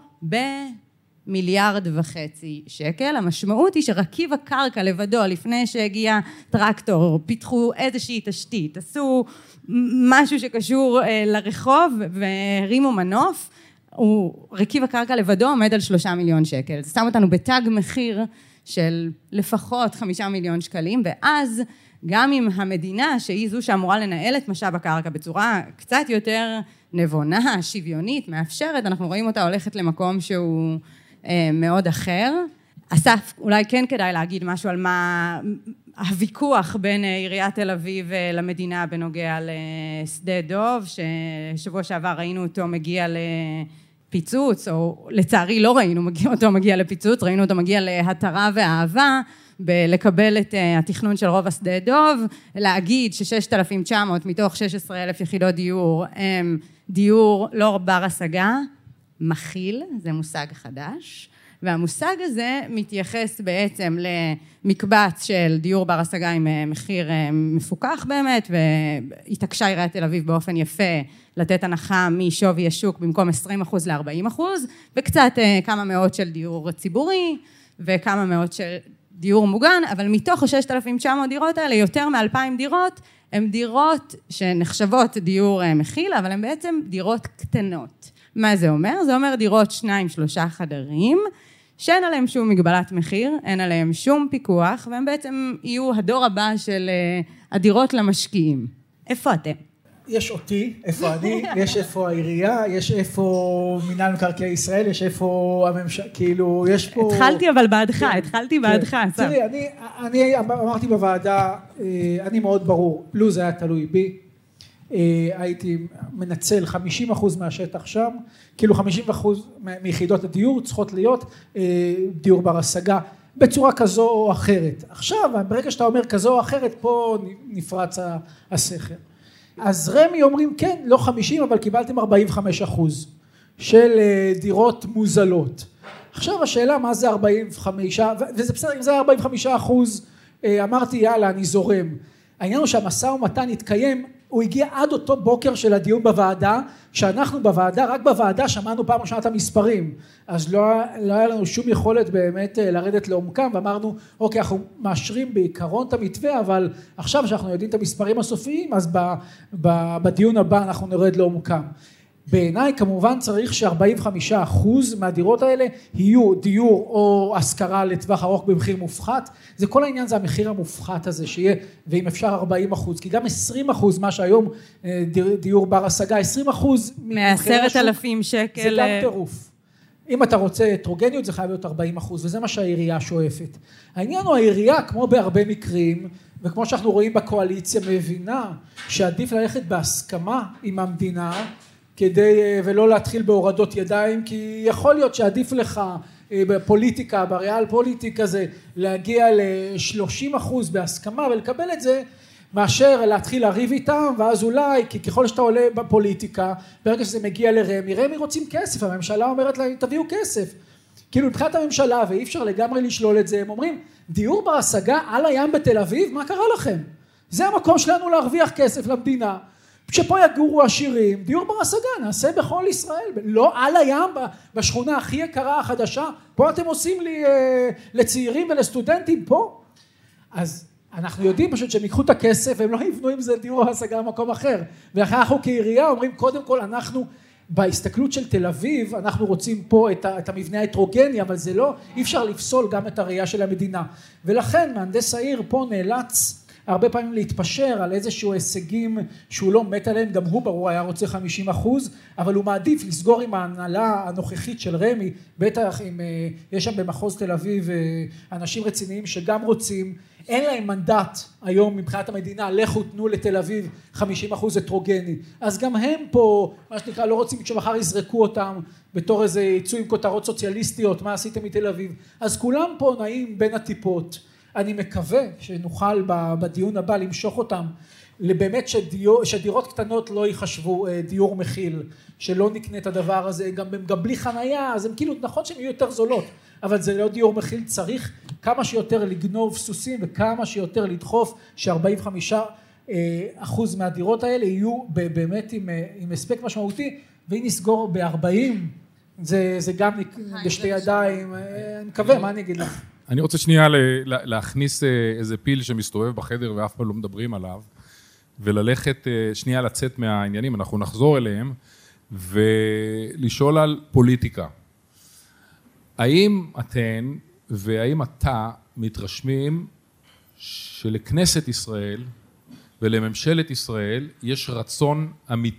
מיליארד וחצי שקל. המשמעות היא שרכיב הקרקע לבדו, לפני שהגיע טרקטור, פיתחו איזושהי תשתית, עשו משהו שקשור לרחוב והרימו מנוף, רכיב הקרקע לבדו עומד על 3 מיליון שקל. זה שם אותנו בתג מחיר של לפחות 5 מיליון שקלים, ואז גם אם המדינה, שהיא זו שאמורה לנהל את משאב הקרקע בצורה קצת יותר נבונה, שוויונית, מאפשרת, אנחנו רואים אותה הולכת למקום שהוא מאוד אחר. אסף, אולי כן כדאי להגיד משהו על מה הוויכוח בין עיריית תל אביב למדינה בנוגע לשדה דוב, ששבוע שעבר ראינו אותו מגיע לפיצוץ, או לצערי לא ראינו אותו מגיע לפיצוץ, ראינו אותו מגיע להתרה ואהבה, בלקבל את התכנון של רוב השדה דוב, להגיד ש6,900 מתוך 16,000 יחידות דיור הם דיור לא בר השגה, מכיל, זה מושג חדש, והמושג הזה מתייחס בעצם למקבץ של דיור בר השגה עם מחיר מפוקח באמת, והתעקשה עיריית תל אביב באופן יפה לתת הנחה משווי השוק במקום 20% ל-40%, וקצת כמה מאות של דיור ציבורי, וכמה מאות של דיור מוגן, אבל מתוך ה-6,900 דירות האלה, יותר מ-2,000 דירות, הן דירות שנחשבות דיור מכיל, אבל הן בעצם דירות קטנות. מה זה אומר? זה אומר דירות 2-3 חדרים, שאין עליהם שום מגבלת מחיר, אין עליהם שום פיקוח, והם בעצם יהיו הדור הבא של הדירות למשקיעים. איפה אתם? יש אותי, איפה אני, יש איפה העירייה, יש איפה מינהל מקרקעי ישראל, יש איפה הממשלה, כאילו, יש פה... התחלתי אבל בעדך, התחלתי בעדך. תראי, אני אמרתי בוועדה, אני מאוד ברור, לו זה היה תלוי בי, הייתי מנצל 50% מהשטח שם, כאילו 50% מיחידות הדיור צריכות להיות דיור בר השגה, בצורה כזו או אחרת. עכשיו, ברגע שאתה אומר כזו או אחרת, פה נפרץ הסכר. אז רמי אומרים, כן, לא 50, אבל קיבלתם 45% של דירות מוזלות. עכשיו השאלה, מה זה 45, וזה בסדר, אם זה 45%, אמרתי, יאללה, אני זורם. העניין הוא שהמשא ומתן התקיים, הוא הגיע עד אותו בוקר של הדיון בוועדה, שאנחנו בוועדה, רק בוועדה שמענו פעם ראשונה את המספרים, אז לא היה לנו שום יכולת באמת לרדת לעומקם, ואמרנו, אוקיי, אנחנו מאשרים בעיקרון את המתווה, אבל עכשיו שאנחנו יודעים את המספרים הסופיים, אז בדיון הבא אנחנו נרד לעומקם. בעיניי כמובן צריך ש45% מהדירות האלה יהיו דיור או השכרה לטווח ארוך במחיר מופחת, זה כל העניין, זה המחיר המופחת הזה שיהיה, ואם אפשר 40%, כי גם 20% מה שהיום דיור בר השגה, 20% מ10,000 שקל. זה גם טירוף. אם אתה רוצה הטרוגניות זה חייב להיות 40%, וזה מה שהעירייה שואפת. העניין הוא העירייה, כמו בהרבה מקרים, וכמו שאנחנו רואים בקואליציה, מבינה שעדיף ללכת בהסכמה עם המדינה, כדי ולא להתחיל בהורדות ידיים, כי יכול להיות שעדיף לך בפוליטיקה, בריאל פוליטיקה זה להגיע ל-30% בהסכמה ולקבל את זה, מאשר להתחיל לריב איתם, ואז אולי, כי ככל שאתה עולה בפוליטיקה, ברגע שזה מגיע לרמי, רמי רוצים כסף, הממשלה אומרת להם, תביאו כסף. כאילו מבחינת הממשלה, ואי אפשר לגמרי לשלול את זה, הם אומרים, דיור בר השגה על הים בתל אביב, מה קרה לכם? זה המקום שלנו להרוויח כסף למדינה, שפה יגורו עשירים, דיור בר השגה, נעשה בכל ישראל, לא על הים, בשכונה הכי יקרה החדשה, פה אתם עושים לי לצעירים ולסטודנטים פה, אז אנחנו יודעים פשוט שהם ייקחו את הכסף, והם לא יבנו עם זה דיור בר השגה במקום אחר, ולכן אנחנו כעירייה אומרים, קודם כל אנחנו, בהסתכלות של תל אביב, אנחנו רוצים פה את המבנה ההטרוגני, אבל זה לא, אי אפשר לפסול גם את הראייה של המדינה, ולכן מהנדס העיר פה נאלץ, הרבה פעמים להתפשר על איזשהו הישגים שהוא לא מת עליהם, גם הוא ברור היה רוצה 50%, אבל הוא מעדיף לסגור עם ההנהלה הנוכחית של רמי, בטח אם יש שם במחוז תל אביב אנשים רציניים שגם רוצים, אין להם מנדט היום מבחינת המדינה, לכו תנו לתל אביב 50% הטרוגני, אז גם הם פה, מה שנקרא, לא רוצים שמחר יזרקו אותם בתור איזה יצוא עם כותרות סוציאליסטיות, מה עשיתם מתל אביב, אז כולם פה נעים בין הטיפות, אני מקווה שנוכל בדיון הבא למשוך אותם, לבאמת שדירות קטנות לא ייחשבו דיור מכיל, שלא נקנה את הדבר הזה, גם בלי חנייה, אז הם כאילו, נכון שהן יהיו יותר זולות, אבל זה לא דיור מכיל, צריך כמה שיותר לגנוב סוסים, וכמה שיותר לדחוף, ש45% מהדירות האלה יהיו באמת עם הספק משמעותי, ואם נסגור ב40, זה גם בשתי ידיים, אני מקווה, מה אני אגיד לך? אני רוצה שנייה להכניס איזה פיל שמסתובב בחדר ואף פעם לא מדברים עליו, וללכת שנייה לצאת מהעניינים, אנחנו נחזור אליהם, ולשאול על פוליטיקה. האם אתן והאם אתה מתרשמים שלכנסת ישראל ולממשלת ישראל יש רצון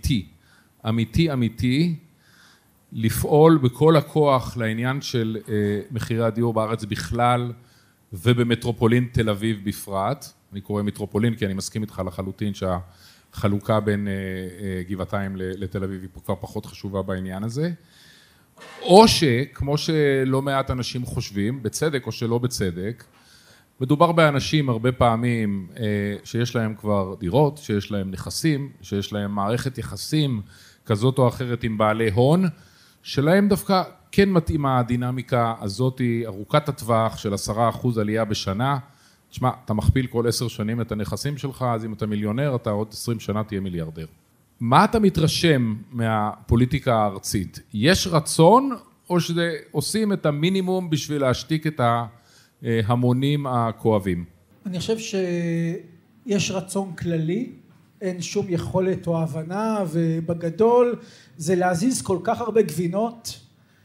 אמיתי, לפעול בכל הכוח לעניין של מחירי הדיור בארץ בכלל ובמטרופולין תל אביב בפרט, אני קורא מטרופולין כי אני מסכים איתך לחלוטין שהחלוקה בין גבעתיים לתל אביב היא כבר פחות חשובה בעניין הזה, או שכמו שלא מעט אנשים חושבים, בצדק או שלא בצדק, מדובר באנשים הרבה פעמים שיש להם כבר דירות, שיש להם נכסים, שיש להם מערכת יחסים כזאת או אחרת עם בעלי הון, שלהם דווקא כן מתאימה הדינמיקה הזאת ארוכת הטווח של 10% עלייה בשנה. תשמע, אתה מכפיל כל 10 שנים את הנכסים שלך, אז אם אתה מיליונר, אתה עוד 20 שנה תהיה מיליארדר. מה אתה מתרשם מהפוליטיקה הארצית? יש רצון או שעושים את המינימום בשביל להשתיק את ההמונים הכואבים? אני חושב שיש רצון כללי, אין שום יכולת או הבנה, ובגדול זה להזיז כל כך הרבה גבינות,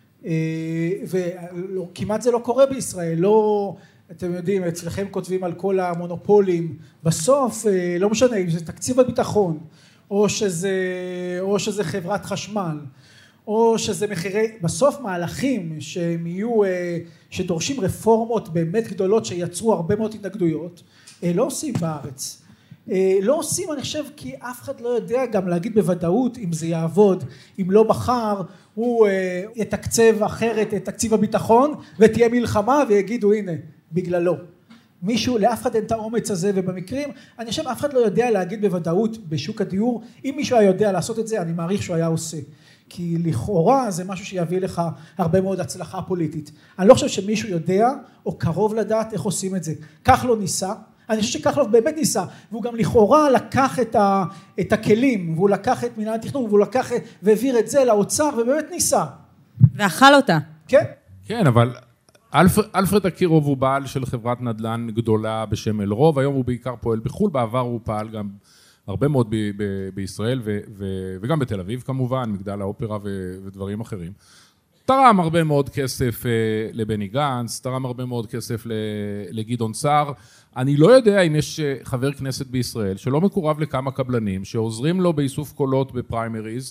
וכמעט זה לא קורה בישראל, לא, אתם יודעים, אצלכם כותבים על כל המונופולים, בסוף לא משנה אם זה תקציב הביטחון, או שזה חברת חשמל, או שזה מחירי, בסוף מהלכים שהם יהיו, שדורשים רפורמות באמת גדולות שיצרו הרבה מאוד התנגדויות, לא עושים בארץ. לא עושים, אני חושב, כי אף אחד לא יודע גם להגיד בוודאות אם זה יעבוד, אם לא מחר הוא יתקצב אחרת את תקציב הביטחון ותהיה מלחמה ויגידו הנה, בגללו. מישהו, לאף אחד אין את האומץ הזה, ובמקרים, אני חושב, אף אחד לא יודע להגיד בוודאות בשוק הדיור, אם מישהו היה יודע לעשות את זה, אני מעריך שהוא היה עושה. כי לכאורה זה משהו שיביא לך הרבה מאוד הצלחה פוליטית. אני לא חושב שמישהו יודע, או קרוב לדעת איך עושים את זה. כך לא ניסה, אני חושב שכחלון באמת ניסה, והוא גם לכאורה לקח את הכלים, והוא לקח את מינהל התכנון, והוא לקח והעביר את זה לאוצר, ובאמת ניסה. ואכל אותה. כן. כן, אבל אלפרד אקירוב הוא בעל של חברת נדל"ן גדולה בשם אלרוב, היום הוא בעיקר פועל בחו"ל, בעבר הוא פעל גם הרבה מאוד בישראל, וגם בתל אביב כמובן, מגדל האופרה ודברים אחרים. תרם הרבה מאוד כסף לבני גנץ, תרם הרבה מאוד כסף לגדעון סער. אני לא יודע אם יש חבר כנסת בישראל שלא מקורב לכמה קבלנים שעוזרים לו באיסוף קולות בפריימריז,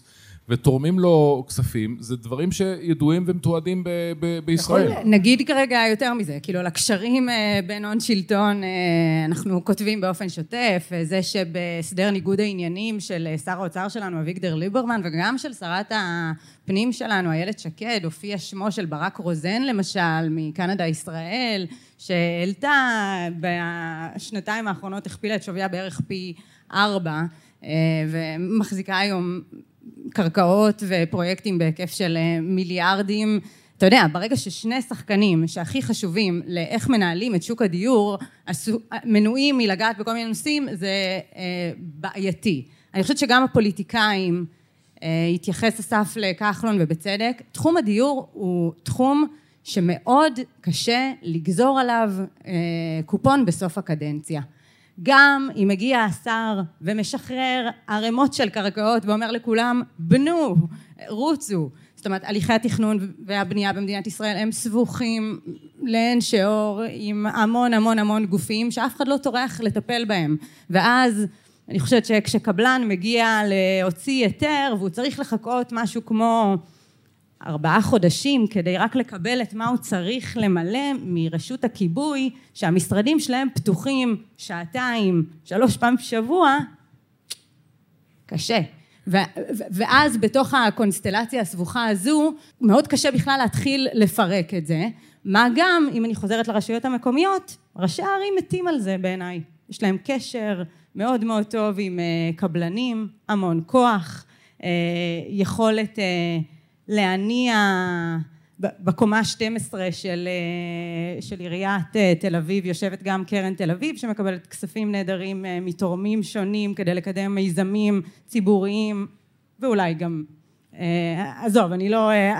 ותורמים לו כספים, זה דברים שידועים ומתועדים בישראל. נגיד כרגע יותר מזה, כאילו לקשרים בין הון שלטון אנחנו כותבים באופן שוטף, זה שבסדר ניגוד העניינים של שר האוצר שלנו אביגדור ליברמן וגם של שרת הפנים שלנו איילת שקד, הופיע שמו של ברק רוזן למשל מקנדה ישראל, שהעלתה בשנתיים האחרונות הכפילה את שוויה בערך פי 4 ומחזיקה היום קרקעות ופרויקטים בהיקף של מיליארדים. אתה יודע, ברגע ששני שחקנים שהכי חשובים לאיך מנהלים את שוק הדיור, מנועים מלגעת בכל מיני נושאים, זה בעייתי. אני חושבת שגם הפוליטיקאים התייחס אסף לכחלון ובצדק. תחום הדיור הוא תחום שמאוד קשה לגזור עליו קופון בסוף הקדנציה. גם אם מגיע השר ומשחרר ערימות של קרקעות ואומר לכולם, בנו, רוצו. זאת אומרת, הליכי התכנון והבנייה במדינת ישראל הם סבוכים לאין שיעור עם המון המון המון גופים שאף אחד לא טורח לטפל בהם. ואז אני חושבת שכשקבלן מגיע להוציא היתר והוא צריך לחכות משהו כמו 4 חודשים כדי רק לקבל את מה הוא צריך למלא מרשות הכיבוי, שהמשרדים שלהם פתוחים 2, 3 פעם בשבוע, קשה. ואז בתוך הקונסטלציה הסבוכה הזו, מאוד קשה בכלל להתחיל לפרק את זה. מה גם, אם אני חוזרת לרשויות המקומיות, ראשי הערים מתים על זה בעיניי. יש להם קשר מאוד מאוד טוב עם קבלנים, המון כוח, יכולת להניע בקומה 12 של עיריית תל אביב, יושבת גם קרן תל אביב, שמקבלת כספים נהדרים מתורמים שונים, כדי לקדם מיזמים ציבוריים, ואולי גם, עזוב, אני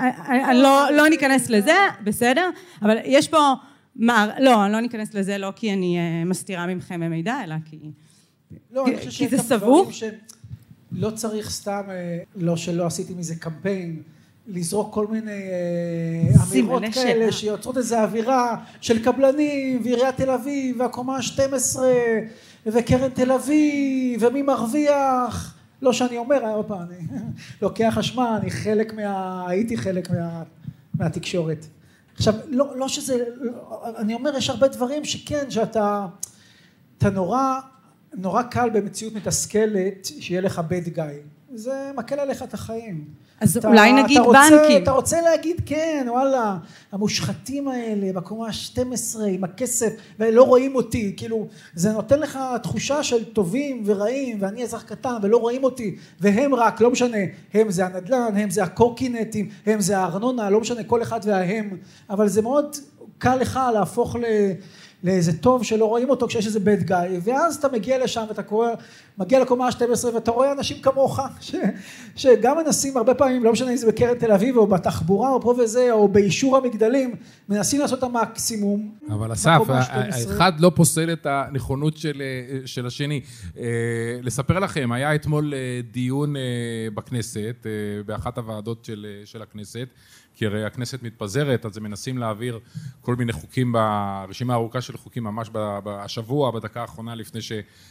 לא ניכנס לזה, בסדר, אבל יש פה, לא, אני לא ניכנס לזה, לא כי אני מסתירה ממכם מידע, אלא כי זה סבוך. לא צריך סתם, לא שלא עשיתי מזה קמפיין, לזרוק כל מיני אמירות כאלה שיוצרות איזו אווירה של קבלנים ועיריית תל אביב והקומה 12 וקרן תל אביב ומי מרוויח. לא שאני אומר, אני לוקח אשמה, הייתי חלק מהתקשורת. עכשיו, לא שזה, אני אומר, יש הרבה דברים שכן, שאתה נורא קל במציאות מתסכלת שיהיה לך bad guy. זה מקל עליך את החיים. אז אולי נגיד בנקים. אתה רוצה להגיד כן, וואלה, המושחתים האלה בקומה 12 עם הכסף ולא רואים אותי, כאילו זה נותן לך תחושה של טובים ורעים ואני אזרח קטן ולא רואים אותי והם רק, לא משנה, הם זה הנדל"ן, הם זה הקורקינטים, הם זה הארנונה, לא משנה כל אחד וההם, אבל זה מאוד קל לך להפוך לאיזה טוב שלא רואים אותו כשיש איזה bad guy, ואז אתה מגיע לשם ואתה מגיע לקומה ה-12 ואתה רואה אנשים כמוך שגם מנסים הרבה פעמים, לא משנה אם זה בקרן תל אביב או בתחבורה או פה וזה או באישור המגדלים, מנסים לעשות את המקסימום. אבל אסף, האחד לא פוסל את הנכונות של השני. לספר לכם, היה אתמול דיון בכנסת, באחת הוועדות של הכנסת, כי הרי הכנסת מתפזרת, אז הם מנסים להעביר כל מיני חוקים ברשימה הארוכה של חוקים ממש בשבוע, בדקה האחרונה לפני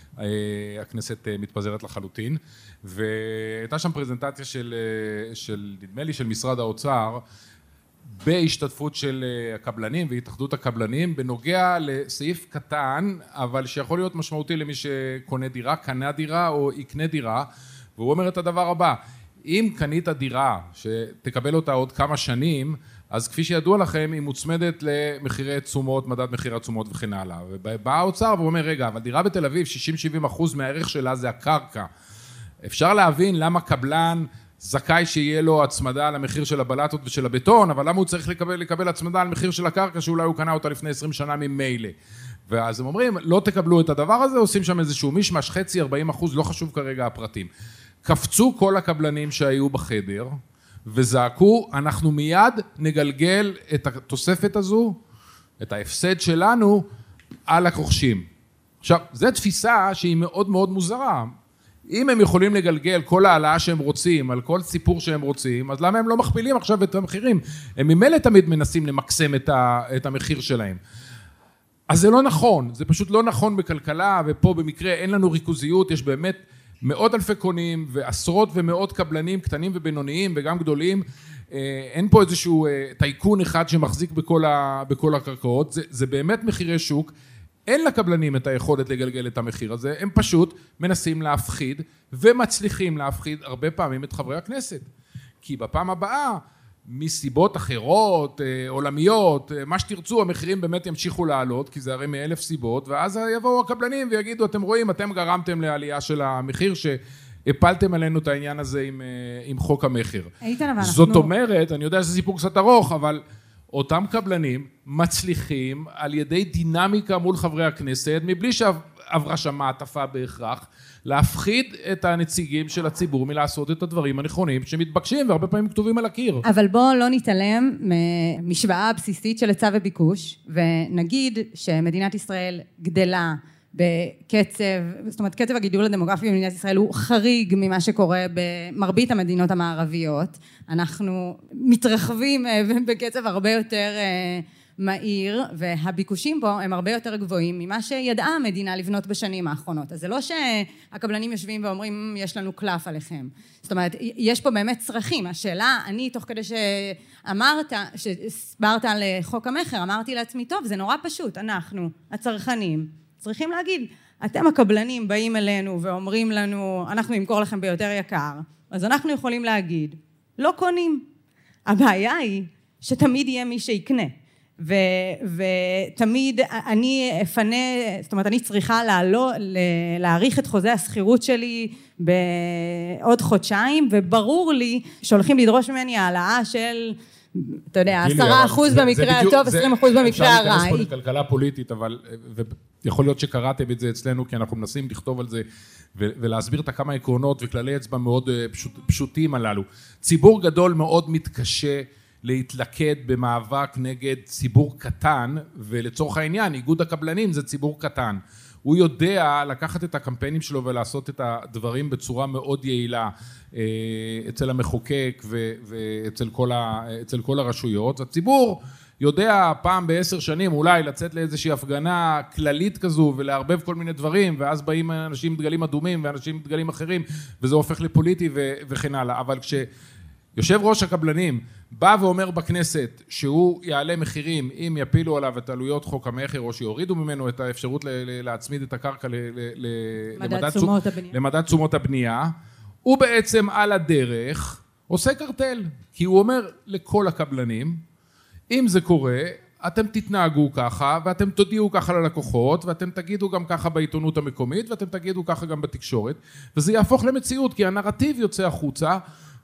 שהכנסת מתפזרת לחלוטין, והייתה שם פרזנטציה של נדמה לי של משרד האוצר, בהשתתפות של הקבלנים והתאחדות הקבלנים, בנוגע לסעיף קטן, אבל שיכול להיות משמעותי למי שקונה דירה, קנה דירה או יקנה דירה, והוא אומר את הדבר הבא, אם קנית דירה שתקבל אותה עוד כמה שנים, אז כפי שידוע לכם, היא מוצמדת למחירי תשומות, מדד מחיר התשומות וכן הלאה. ובא האוצר והוא אומר, רגע, אבל דירה בתל אביב, 60-70% מהערך שלה זה הקרקע. אפשר להבין למה קבלן זכאי שיהיה לו הצמדה על המחיר של הבלטות ושל הבטון, אבל למה הוא צריך לקבל הצמדה על מחיר של הקרקע, שאולי הוא קנה אותה לפני 20 שנה ממילא. ואז הם אומרים, לא תקבלו את הדבר הזה, עושים שם איזשהו מישמש, 50-40%, לא חשוב כרגע הפרטים. קפצו כל הקבלנים שהיו בחדר וזעקו, אנחנו מיד נגלגל את התוספת הזו, את ההפסד שלנו, על הרוכשים. עכשיו, זו תפיסה שהיא מאוד מאוד מוזרה. אם הם יכולים לגלגל כל העלאה שהם רוצים, על כל סיפור שהם רוצים, אז למה הם לא מכפילים עכשיו את המחירים? הם ממילא תמיד מנסים למקסם את המחיר שלהם. אז זה לא נכון, זה פשוט לא נכון בכלכלה, ופה במקרה אין לנו ריכוזיות, יש באמת מאות אלפי קונים ועשרות ומאות קבלנים קטנים ובינוניים וגם גדולים, אין פה איזשהו טייקון אחד שמחזיק בכל הקרקעות, זה באמת מחירי שוק, אין לקבלנים את היכולת לגלגל את המחיר הזה, הם פשוט מנסים להפחיד ומצליחים להפחיד הרבה פעמים את חברי הכנסת, כי בפעם הבאה מסיבות אחרות, עולמיות, מה שתרצו, המחירים באמת ימשיכו לעלות, כי זה הרי מאלף סיבות, ואז יבואו הקבלנים ויגידו, אתם רואים, אתם גרמתם לעלייה של המחיר, שהפלתם עלינו את העניין הזה עם חוק המחיר. זאת אומרת, אני יודע שזה סיפור קצת ארוך, אבל אותם קבלנים מצליחים על ידי דינמיקה מול חברי הכנסת, מבלי שעברה שם מעטפה בהכרח, להפחיד את הנציגים של הציבור מלעשות את הדברים הנכונים שמתבקשים והרבה פעמים כתובים על הקיר. אבל בואו לא נתעלם ממשוואה הבסיסית של היצע וביקוש, ונגיד שמדינת ישראל גדלה בקצב, זאת אומרת קצב הגידול הדמוגרפי במדינת ישראל הוא חריג ממה שקורה במרבית המדינות המערביות, אנחנו מתרחבים בקצב הרבה יותר מהיר, והביקושים פה הם הרבה יותר גבוהים ממה שידעה המדינה לבנות בשנים האחרונות. אז זה לא שהקבלנים יושבים ואומרים, יש לנו קלף עליכם. זאת אומרת, יש פה באמת צרכים. השאלה, אני תוך כדי שהסברת על חוק המחר, אמרתי לעצמי, טוב, זה נורא פשוט. אנחנו, הצרכנים, צריכים להגיד, אתם הקבלנים באים אלינו ואומרים לנו, אנחנו נמכור לכם ביותר יקר, אז אנחנו יכולים להגיד, לא קונים. הבעיה היא שתמיד יהיה מי שיקנה. ותמיד אני אפנה, זאת אומרת, אני צריכה להאריך את חוזה הסחירות שלי בעוד חודשיים, וברור לי שהולכים לדרוש ממני העלאה של, אתה יודע, 10% במקרה הטוב, 20% במקרה הרע. אפשר להיכנס פה לכלכלה פוליטית, אבל, ויכול להיות שקראתם את זה אצלנו, כי אנחנו מנסים לכתוב על זה, ולהסביר את כמה עקרונות וכללי אצבע מאוד פשוטים הללו. ציבור גדול מאוד מתקשה להתלכד במאבק נגד ציבור קטן, ולצורך העניין, איגוד הקבלנים זה ציבור קטן. הוא יודע לקחת את הקמפיינים שלו ולעשות את הדברים בצורה מאוד יעילה אצל המחוקק ואצל כל הרשויות. הציבור יודע פעם ב10 שנים אולי לצאת לאיזושהי הפגנה כללית כזו ולהרבב כל מיני דברים, ואז באים אנשים עם דגלים אדומים ואנשים עם דגלים אחרים, וזה הופך לפוליטי וכן הלאה. אבל יושב ראש הקבלנים בא ואומר בכנסת שהוא יעלה מחירים אם יפילו עליו את עלויות חוק המחיר, או שיורידו ממנו את האפשרות להצמיד את הקרקע למדד תשומות הבנייה, הוא בעצם על הדרך עושה קרטל, כי הוא אומר לכל הקבלנים, אם זה קורה, אתם תתנהגו ככה, ואתם תודיעו ככה ללקוחות, ואתם תגידו גם ככה בעיתונות המקומית, ואתם תגידו ככה גם בתקשורת, וזה יהפוך למציאות, כי הנרטיב יוצא החוצה,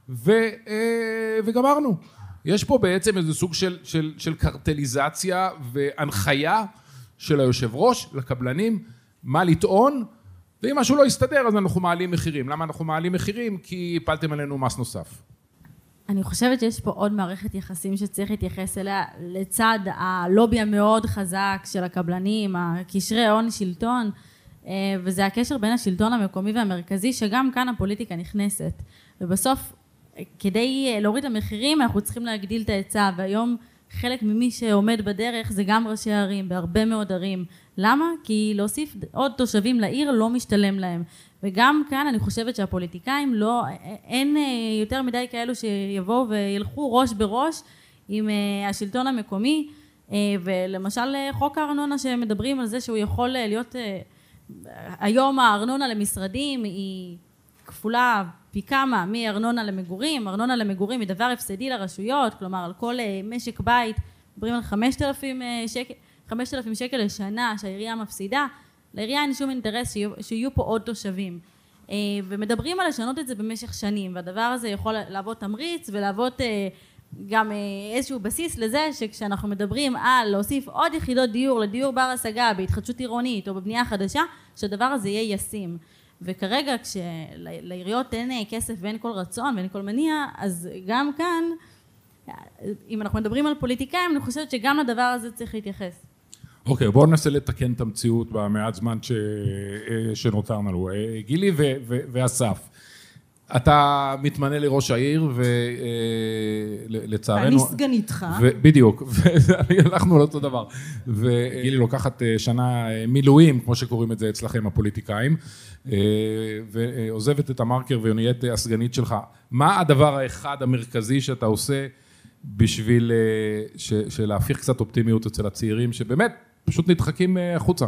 וגמרנו. יש פה בעצם איזה סוג של קרטליזציה והנחיה של היושב ראש לקבלנים מה לטעון, ואם משהו לא יסתדר אז אנחנו מעלים מחירים. למה אנחנו מעלים מחירים? כי הפלתם עלינו מס נוסף. אני חושבת שיש פה עוד מערכת יחסים שצריך להתייחס אליה לצד הלובי המאוד חזק של הקבלנים, הקשרי הון שלטון, וזה הקשר בין השלטון המקומי והמרכזי, שגם כאן הפוליטיקה נכנסת. ובסוף כדי להוריד המחירים אנחנו צריכים להגדיל את ההיצע, והיום חלק ממי שעומד בדרך זה גם ראשי הערים בהרבה מאוד ערים. למה? כי להוסיף עוד תושבים לעיר לא משתלם להם, וגם כאן אני חושבת שהפוליטיקאים אין יותר מדי כאלו שיבואו וילכו ראש בראש עם השלטון המקומי, ולמשל חוק הארנונה שמדברים על זה שהוא יכול להיות, היום הארנונה למשרדים היא כפולה פי כמה מארנונה למגורים. ארנונה למגורים היא דבר הפסדי לרשויות, כלומר על כל משק בית מדברים על 5,000 שקל לשנה שהעירייה מפסידה. לעירייה אין שום אינטרס שיהיו פה עוד תושבים, ומדברים על לשנות את זה במשך שנים, והדבר הזה יכול לעבוד תמריץ ולעבוד גם איזשהו בסיס לזה שכשאנחנו מדברים על להוסיף עוד יחידות דיור לדיור בר השגה בהתחדשות עירונית או בבנייה חדשה, שהדבר הזה יהיה ישים. וכרגע כשלעיריות אין כסף ואין כל רצון ואין כל מניע, אז גם כאן, אם אנחנו מדברים על פוליטיקאים, אני חושבת שגם לדבר הזה צריך להתייחס. אוקיי, בואו ננסה לתקן את המציאות במעט זמן שנותר לנו. גילי ואסף, אתה מתמנה לראש העיר, ולצערנו... אני סגניתך. בדיוק, והלכנו על אותו דבר. וגילי לוקחת שנה מילואים, כמו שקוראים את זה אצלכם, הפוליטיקאים, ועוזבת את המרקר ונהיית הסגנית שלך. מה הדבר האחד המרכזי שאתה עושה בשביל להפיך קצת אופטימיות אצל הצעירים, שבאמת פשוט נדחקים החוצה?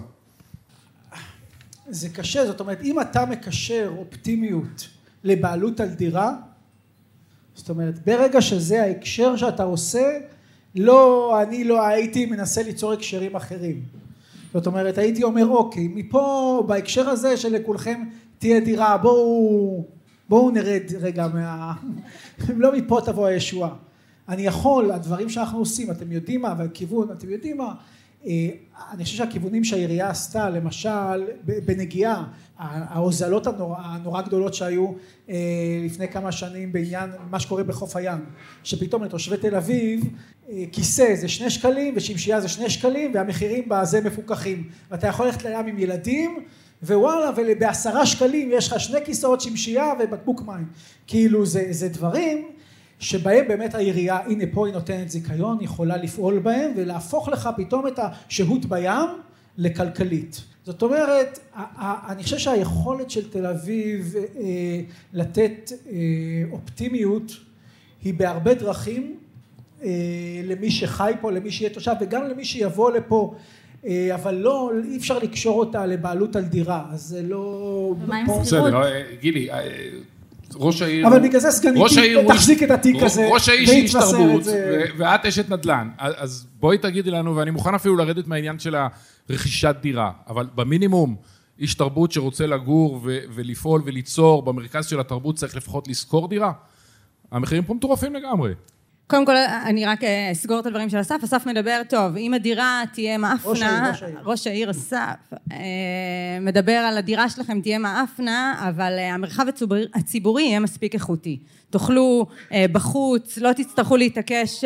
זה קשה, זאת אומרת, אם אתה מקשר אופטימיות לבעלות על דירה, זאת אומרת, ברגע שזה ההקשר שאתה עושה, אני לא הייתי מנסה ליצור הקשרים אחרים. זאת אומרת, הייתי אומר, אוקיי, מפה, בהקשר הזה שלכולכם תהיה דירה, בואו נרד רגע לא מפה תבוא הישועה. אני יכול, הדברים שאנחנו עושים, אתם יודעים מה, והכיוון, אתם יודעים מה, אני חושב שהכיוונים שהעירייה עשתה, למשל, בנגיעה, ההוזלות הנורא גדולות שהיו לפני כמה שנים בעניין מה שקורה בחוף הים, שפתאום לתושבי תל אביב, כיסא זה 2 שקלים ושמשייה זה 2 שקלים והמחירים בזה מפוקחים. ואתה יכול ללכת לים עם ילדים, ווואלה, וב10 שקלים יש לך 2 כיסאות שמשייה ובקבוק מים. כאילו זה דברים שבהם באמת העירייה, הנה פה היא נותנת זיכיון, יכולה לפעול בהם ולהפוך לך פתאום את השהות בים לכלכלית. זאת אומרת, אני חושב שהיכולת של תל אביב לתת אופטימיות היא בהרבה דרכים למי שחי פה, למי שיהיה תושב וגם למי שיבוא לפה, אבל לא, אי אפשר לקשור אותה לבעלות על דירה, אז זה לא... ומה עם סחירות? גילי, ראש העיר... אבל בגלל זה סגניתי תחזיק את התיק הזה. ראש העיר שאיש תרבות, ואת אשת נדל"ן. אז בואי תגידי לנו, ואני מוכן אפילו לרדת מהעניין של הרכישת דירה, אבל במינימום, איש תרבות שרוצה לגור ולפעול וליצור במרכז של התרבות, צריך לפחות לשכור דירה. המחירים פה מטורפים לגמרי. קודם כל, אני רק אסגור את הדברים של אסף. אסף מדבר טוב, אם הדירה תהיה מאפנה, ראש העיר אסף, מדבר על הדירה שלכם תהיה מאפנה, אבל המרחב הציבורי יהיה מספיק איכותי. תאכלו בחוץ, לא תצטרכו להתעקש,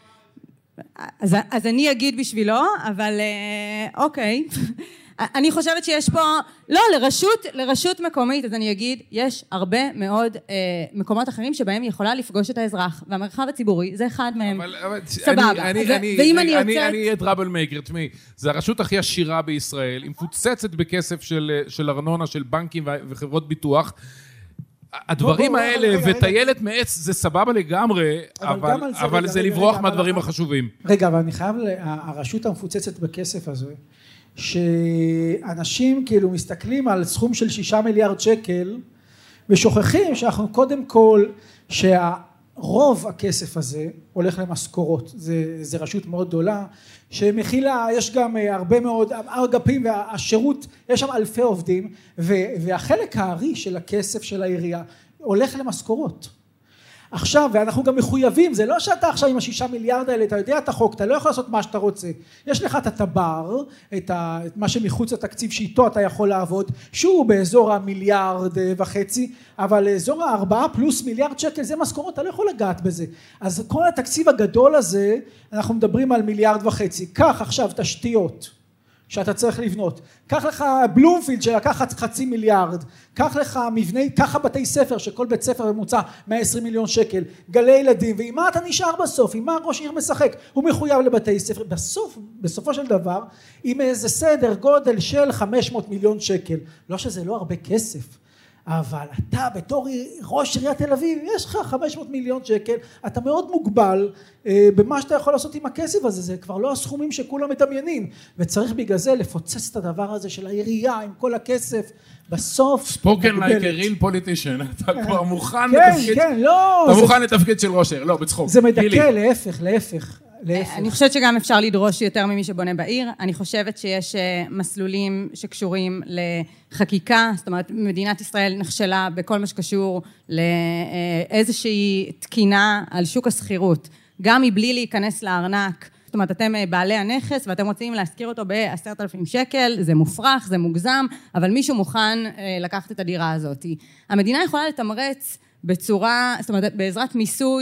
אז אני אגיד בשבילו, אבל אוקיי. אני חושבת שיש פה, לא, לרשות מקומית, אז אני אגיד, יש הרבה מאוד מקומות אחרים שבהם יכולה לפגוש את האזרח, והמרחב הציבורי זה אחד מהם. סבבה. ואם אני יוצאת... אני אהיה טראבל מייקר, תשמעי, זה הרשות הכי עשירה בישראל, היא מפוצצת בכסף של ארנונה, של בנקים וחברות ביטוח, הדברים האלה וטיילת מעץ זה סבבה לגמרי, אבל זה לברוח מהדברים החשובים. רגע, אבל אני חייב, הרשות המפוצצת בכסף הזה, שאנשים כאילו מסתכלים על סכום של 6 מיליארד שקל ושוכחים שאנחנו קודם כל שהרוב הכסף הזה הולך למשכורות. זה רשות מאוד גדולה שמכילה, יש גם הרבה מאוד אגפים והשירות, יש שם אלפי עובדים והחלק הארי של הכסף של העירייה הולך למשכורות. עכשיו, ואנחנו גם מחויבים, זה לא שאתה עכשיו עם 6 מיליארד האלה, אתה יודע את החוק, אתה לא יכול לעשות מה שאתה רוצה. יש לך את הטבר, את מה שמחוץ לתקציב שאיתו אתה יכול לעבוד, שהוא באזור 1.5 מיליארד, אבל אזור 4 פלוס מיליארד שקל, זה משכורות, אתה לא יכול לגעת בזה. אז כל התקציב הגדול הזה, אנחנו מדברים על 1.5 מיליארד. כך עכשיו תשתיות שאתה צריך לבנות. קח לך בלומפילד שלקחת 0.5 מיליארד, קח לך מבני, ככה בתי ספר, שכל בית ספר ממוצע 120 מיליון שקל, גלי ילדים, ועם מה אתה נשאר בסוף, עם מה ראש עיר משחק, הוא מחויב לבתי ספר, בסופו של דבר, עם איזה סדר גודל של 500 מיליון שקל, לא שזה לא הרבה כסף, אבל אתה בתור ראש עיריית תל אביב, יש לך 500 מיליון שקל, אתה מאוד מוגבל במה שאתה יכול לעשות עם הכסף הזה, זה כבר לא הסכומים שכולם מדמיינים, וצריך בגלל זה לפוצץ את הדבר הזה של העירייה עם כל הכסף, בסוף... ספוקן like a real politician, אתה כבר מוכן לתפקיד של ראש עיר, לא, בצחוק. זה מדכא, להפך. אני חושבת שגם אפשר לדרוש יותר ממי שבונה בעיר, אני חושבת שיש מסלולים שקשורים לחקיקה, זאת אומרת מדינת ישראל נכשלה בכל מה שקשור לאיזושהי תקינה על שוק הסחירות, גם מבלי להיכנס לארנק, זאת אומרת אתם בעלי הנכס ואתם רוצים להשכיר אותו ב10,000 שקל, זה מופרך, זה מוגזם, אבל מישהו מוכן לקחת את הדירה הזאת. המדינה יכולה לתמרץ בצורה, זאת אומרת בעזרת מיסוי,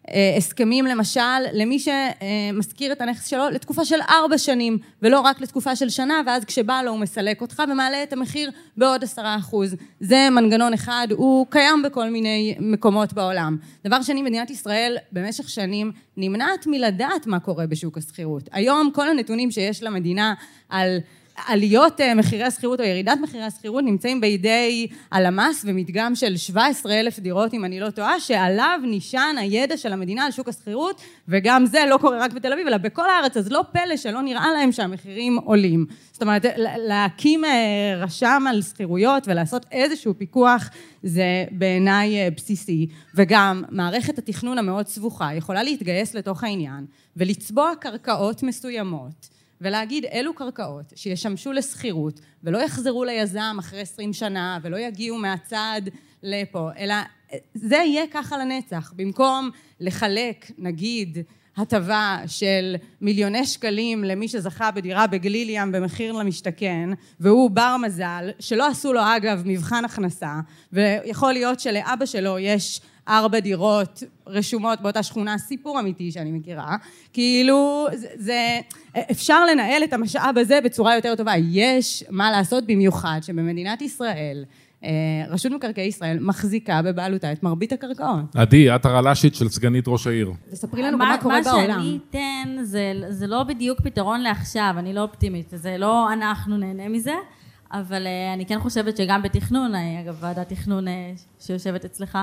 הסכמים למשל למי שמזכיר את הנכס שלו לתקופה של 4 שנים ולא רק לתקופה של שנה, ואז כשבא לו הוא מסלק אותך ומעלה את המחיר בעוד 10%. זה מנגנון אחד, הוא קיים בכל מיני מקומות בעולם. דבר שני, מדינת ישראל במשך שנים נמנעת מלדעת מה קורה בשוק השכירות. היום כל הנתונים שיש למדינה על עליות מחירי השכירות או ירידת מחירי השכירות נמצאים בידי הלמ"ס ומדגם של 17,000 דירות אם אני לא טועה, שעליו נשען הידע של המדינה על שוק השכירות, וגם זה לא קורה רק בתל אביב אלא בכל הארץ, אז לא פלא שלא נראה להם שהמחירים עולים. זאת אומרת, להקים רשם על שכירויות ולעשות איזשהו פיקוח זה בעיניי בסיסי, וגם מערכת התכנון המאוד סבוכה יכולה להתגייס לתוך העניין ולצבוע קרקעות מסוימות ולהגיד אילו קרקעות שישמשו לסחירות ולא יחזרו ליזם אחרי 20 שנה ולא יגיעו מהצד לפה, אלא זה יהיה ככה לנצח. במקום לחלק נגיד הטבה של מיליוני שקלים למי שזכה בדירה בגליל ים במחיר למשתכן והוא בר מזל שלא עשו לו אגב מבחן הכנסה, ויכול להיות שלאבא שלו יש 4 דירות רשומות באותה שכונה, סיפור אמיתי שאני מכירה, כאילו זה אפשר לנהל את המשאב הזה בצורה יותר טובה. יש מה לעשות, במיוחד שבמדינת ישראל רשות מקרקעי ישראל מחזיקה בבעלותה את מרבית הקרקעות. עדי, את הרל"שית של סגנית ראש העיר. תספרי לנו מה קורה בעולם. מה שאני אתן זה לא בדיוק פתרון לעכשיו, אני לא אופטימית, זה לא אנחנו נהנה מזה, אבל אני כן חושבת שגם בתכנון, אגב ועדת תכנון שיושבת אצלך,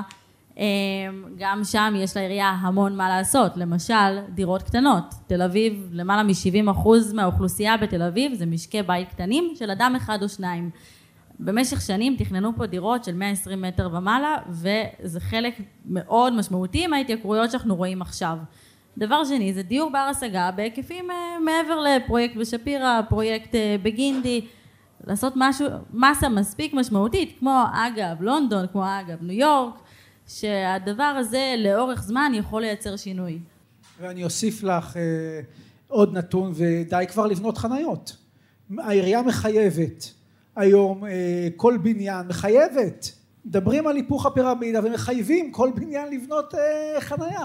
גם שם יש לעירייה המון מה לעשות. למשל, דירות קטנות. תל אביב, למעלה מ-70% מהאוכלוסייה בתל אביב זה משקי בית קטנים של אדם אחד או שניים. במשך שנים תכננו פה דירות של 120 מטר ומעלה, וזה חלק מאוד משמעותי מההתייקרויות שאנחנו רואים עכשיו. דבר שני, זה דיור בר השגה בהיקפים מעבר לפרויקט בשפירא, פרויקט בגינדי, לעשות משהו, מסה מספיק משמעותית, כמו אגב לונדון, כמו אגב ניו יורק, שהדבר הזה לאורך זמן יכול לייצר שינוי. ואני אוסיף לך עוד נתון, ודי כבר לבנות חניות. העירייה מחייבת, היום כל בניין מחייבת, מדברים על היפוך הפירמידה ומחייבים כל בניין לבנות חניה.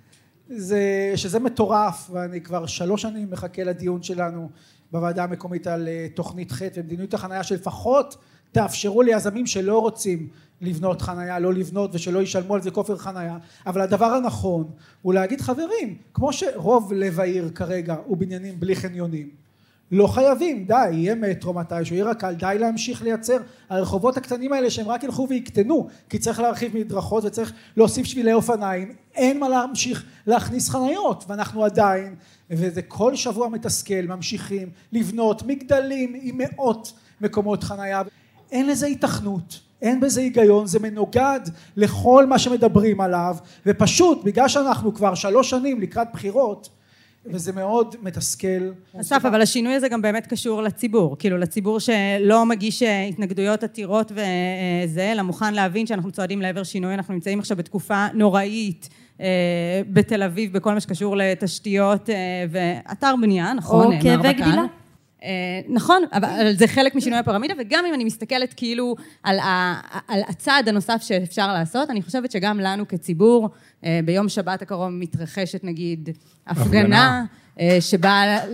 שזה מטורף, ואני כבר 3 שנים מחכה לדיון שלנו בוועדה המקומית על תוכנית ח' ומדיניות החניה שלפחות תאפשרו ליזמים שלא רוצים לבנות חניה, לא לבנות ושלא ישלמו על זה כופר חניה. אבל הדבר הנכון הוא להגיד חברים, כמו שרוב לב העיר כרגע הוא בניינים בלי חניונים, לא חייבים, די, יהיה מטרו מתישהו, יהיה רק"ל, די להמשיך לייצר הרחובות הקטנים האלה שהם רק ילכו ויקטנו, כי צריך להרחיב מדרכות וצריך להוסיף שבילי אופניים, אין מה להמשיך להכניס חניות, ואנחנו עדיין, וזה כל שבוע מתסכל, ממשיכים לבנות מגדלים עם מאות מקומות חניה, אין לזה התכנות, אין בזה היגיון, זה מנוגד לכל מה שמדברים עליו, ופשוט בגלל שאנחנו כבר 3 שנים לקראת בחירות, וזה מאוד מתסכל. אסף, אבל השינוי הזה גם באמת קשור לציבור, כאילו לציבור שלא מגיש התנגדויות עתירות וזה, אלא מוכן להבין שאנחנו צועדים לעבר שינוי. אנחנו נמצאים עכשיו בתקופה נוראית בתל אביב, בכל מה שקשור לתשתיות ואתר בנייה, נכון? אוקיי, וגדילה. נכון, אבל זה חלק משינוי הפירמידה, וגם אם אני מסתכלת כאילו על הצעד הנוסף שאפשר לעשות, אני חושבת שגם לנו כציבור, ביום שבת הקרוב מתרחשת נגיד הפגנה, שבאה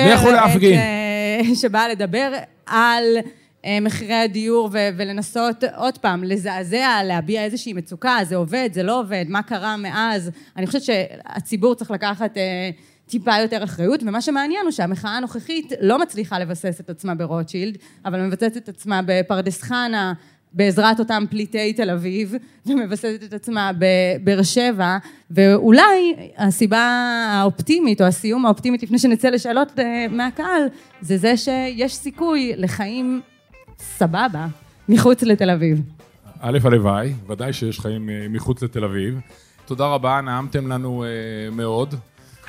לדבר על מחירי הדיור ולנסות עוד פעם לזעזע, להביע איזושהי מצוקה, זה עובד, זה לא עובד, מה קרה מאז. אני חושבת שהציבור צריך לקחת טיפה יותר אחריות, ומה שמעניין הוא שהמחאה הנוכחית לא מצליחה לבסס את עצמה ברוטשילד, אבל מבססת את עצמה בפרדס חנה, בעזרת אותם פליטי תל אביב, ומבססת את עצמה בבאר שבע, ואולי הסיבה האופטימית, או הסיום האופטימית, לפני שנצא לשאלות מהקהל, זה שיש סיכוי לחיים סבבה, מחוץ לתל אביב. א' הלוואי, ודאי שיש חיים מחוץ לתל אביב. תודה רבה, נעמתם לנו מאוד.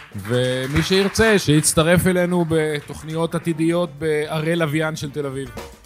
ומי שירצה, שיצטרף אלינו בתוכניות עתידיות בערי לוויין של תל אביב.